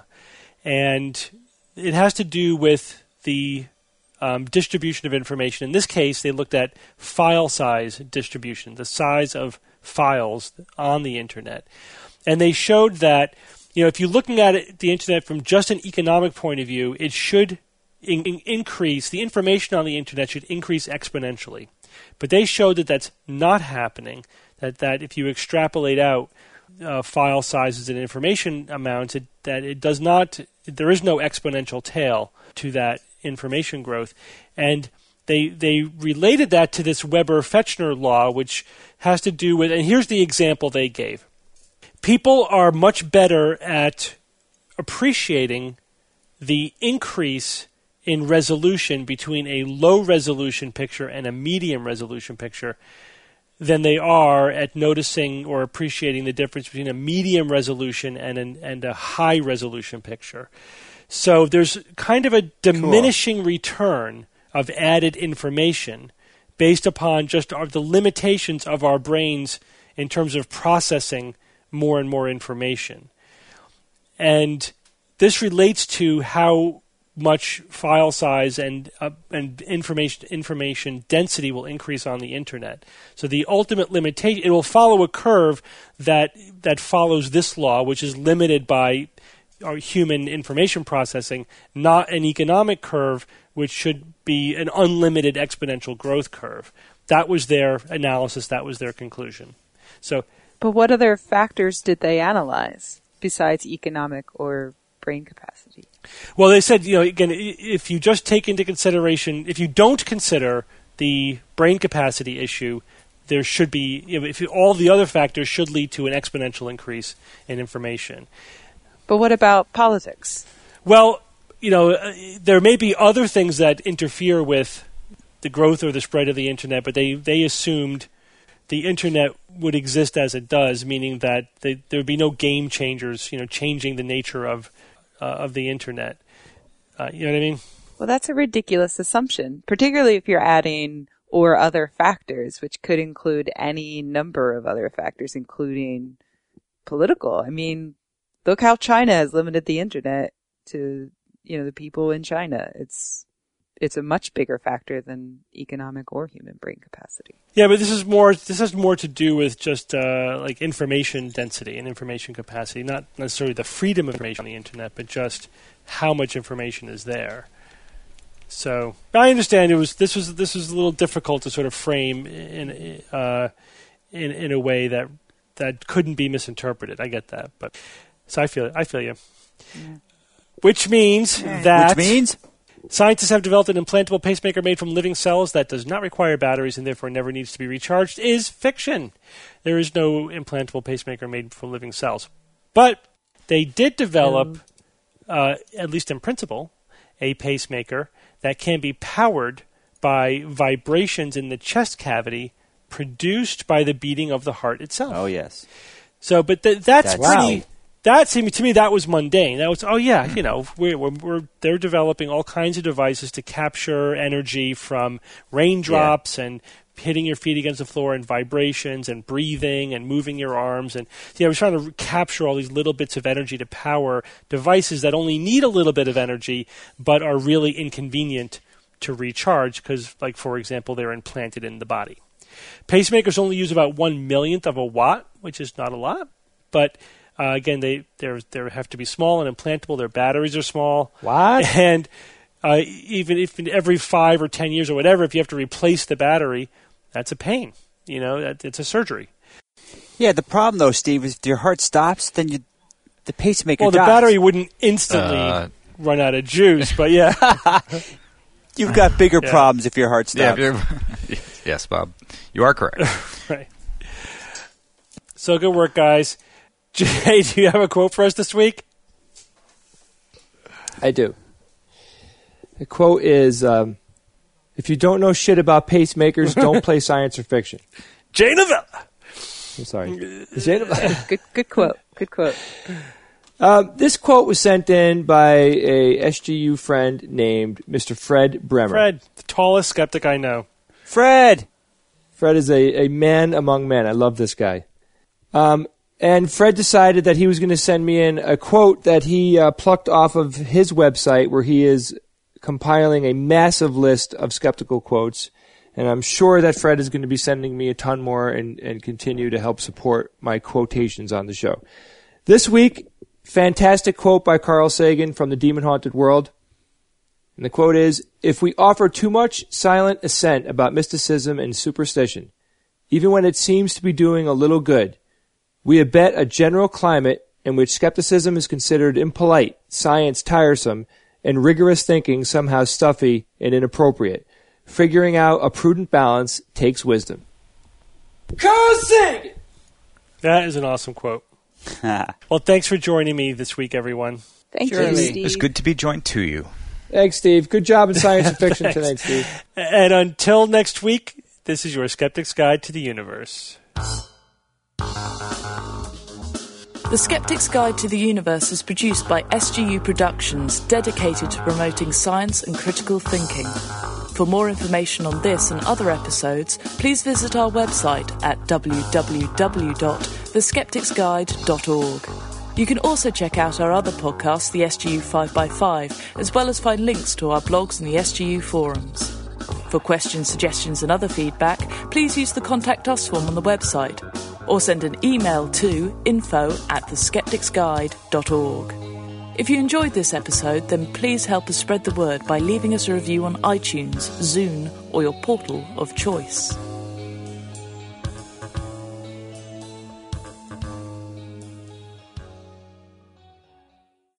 And it has to do with the um, distribution of information. In this case, they looked at file size distribution, the size of files on the Internet. And they showed that, you know, if you're looking at it, the Internet from just an economic point of view, it should In, in, increase, the information on the Internet should increase exponentially. But they showed that that's not happening, that, that if you extrapolate out uh, file sizes and information amounts, it, that it does not, there is no exponential tail to that information growth. And they they related that to this Weber-Fechner law, which has to do with, and here's the example they gave. People are much better at appreciating the increase in resolution between a low resolution picture and a medium resolution picture than they are at noticing or appreciating the difference between a medium resolution and an, and a high resolution picture. So there's kind of a diminishing cool. return of added information based upon just our, the limitations of our brains in terms of processing more and more information. And this relates to how much file size and uh, and information information density will increase on the internet. So the ultimate limitation, it will follow a curve that that follows this law, which is limited by our human information processing, not an economic curve, which should be an unlimited exponential growth curve. That was their analysis. That was their conclusion. So, but what other factors did they analyze besides economic or brain capacity? Well, they said, you know, again, if you just take into consideration, if you don't consider the brain capacity issue, there should be, you know, if you, all the other factors should lead to an exponential increase in information. But what about politics? Well, you know, uh, there may be other things that interfere with the growth or the spread of the internet, but they, they assumed the internet would exist as it does, meaning that they, there would be no game changers, you know, changing the nature of uh, of the internet. Uh, you know what I mean? Well, that's a ridiculous assumption, particularly if you're adding or other factors, which could include any number of other factors, including political. I mean, look how China has limited the internet to, you know, the people in China. It's it's a much bigger factor than economic or human brain capacity. Yeah, but this is more. This has more to do with just uh, like information density and information capacity, not necessarily the freedom of information on the internet, but just how much information is there. So I understand it was this was this was a little difficult to sort of frame in uh, in in a way that that couldn't be misinterpreted. I get that, but so I feel I feel you. Yeah. Which means yeah. that which means. Scientists have developed an implantable pacemaker made from living cells that does not require batteries and therefore never needs to be recharged is fiction. There is no implantable pacemaker made from living cells. But they did develop, uh, at least in principle, a pacemaker that can be powered by vibrations in the chest cavity produced by the beating of the heart itself. Oh, yes. So, but th- that's, that's pretty... Wow. That seemed to me that was mundane. That was oh yeah, you know, we're, we're, we're they're developing all kinds of devices to capture energy from raindrops yeah. and hitting your feet against the floor and vibrations and breathing and moving your arms and yeah, we're trying to capture all these little bits of energy to power devices that only need a little bit of energy but are really inconvenient to recharge because, like for example, they're implanted in the body. Pacemakers only use about one millionth of a watt, which is not a lot, but Uh, again, they they they have to be small and implantable. Their batteries are small. What? And uh, even if every five or ten years or whatever, if you have to replace the battery, that's a pain. You know, that, it's a surgery. Yeah, the problem though, Steve, is if your heart stops, then you the pacemaker. Well, the dies. battery wouldn't instantly uh, run out of juice, but yeah, you've got bigger yeah. problems if your heart stops. Yeah, yes, Bob, you are correct. Right. So good work, guys. Jay, do you have a quote for us this week? I do. The quote is, um, if you don't know shit about pacemakers, don't play science or fiction. Jay Novella. I'm sorry. Jay Novella. Good, good quote. Good quote. Um, this quote was sent in by a S G U friend named Mister Fred Bremer. Fred, the tallest skeptic I know. Fred! Fred is a, a man among men. I love this guy. Um, And Fred decided that he was going to send me in a quote that he uh, plucked off of his website where he is compiling a massive list of skeptical quotes. And I'm sure that Fred is going to be sending me a ton more and, and continue to help support my quotations on the show. This week, fantastic quote by Carl Sagan from The Demon Haunted World. And the quote is, if we offer too much silent assent about mysticism and superstition, even when it seems to be doing a little good, we abet a general climate in which skepticism is considered impolite, science tiresome, and rigorous thinking somehow stuffy and inappropriate. Figuring out a prudent balance takes wisdom. Carl Sagan! That is an awesome quote. Well, thanks for joining me this week, everyone. Thank Surely. you, Steve. It's good to be joined to you. Thanks, Steve. Good job in science and fiction tonight, Steve. And until next week, This is your Skeptic's Guide to the Universe. The Skeptic's Guide to the Universe is produced by S G U Productions, dedicated to promoting science and critical thinking. For more information on this and other episodes, please visit our website at w w w dot the skeptics guide dot org. You can also check out our other podcast, the S G U five by five, as well as find links to our blogs and the S G U forums. For questions, suggestions and other feedback, please use the Contact Us form on the website, or send an email to info at the skeptics guide dot org. If you enjoyed this episode, then please help us spread the word by leaving us a review on iTunes, Zune, or your portal of choice.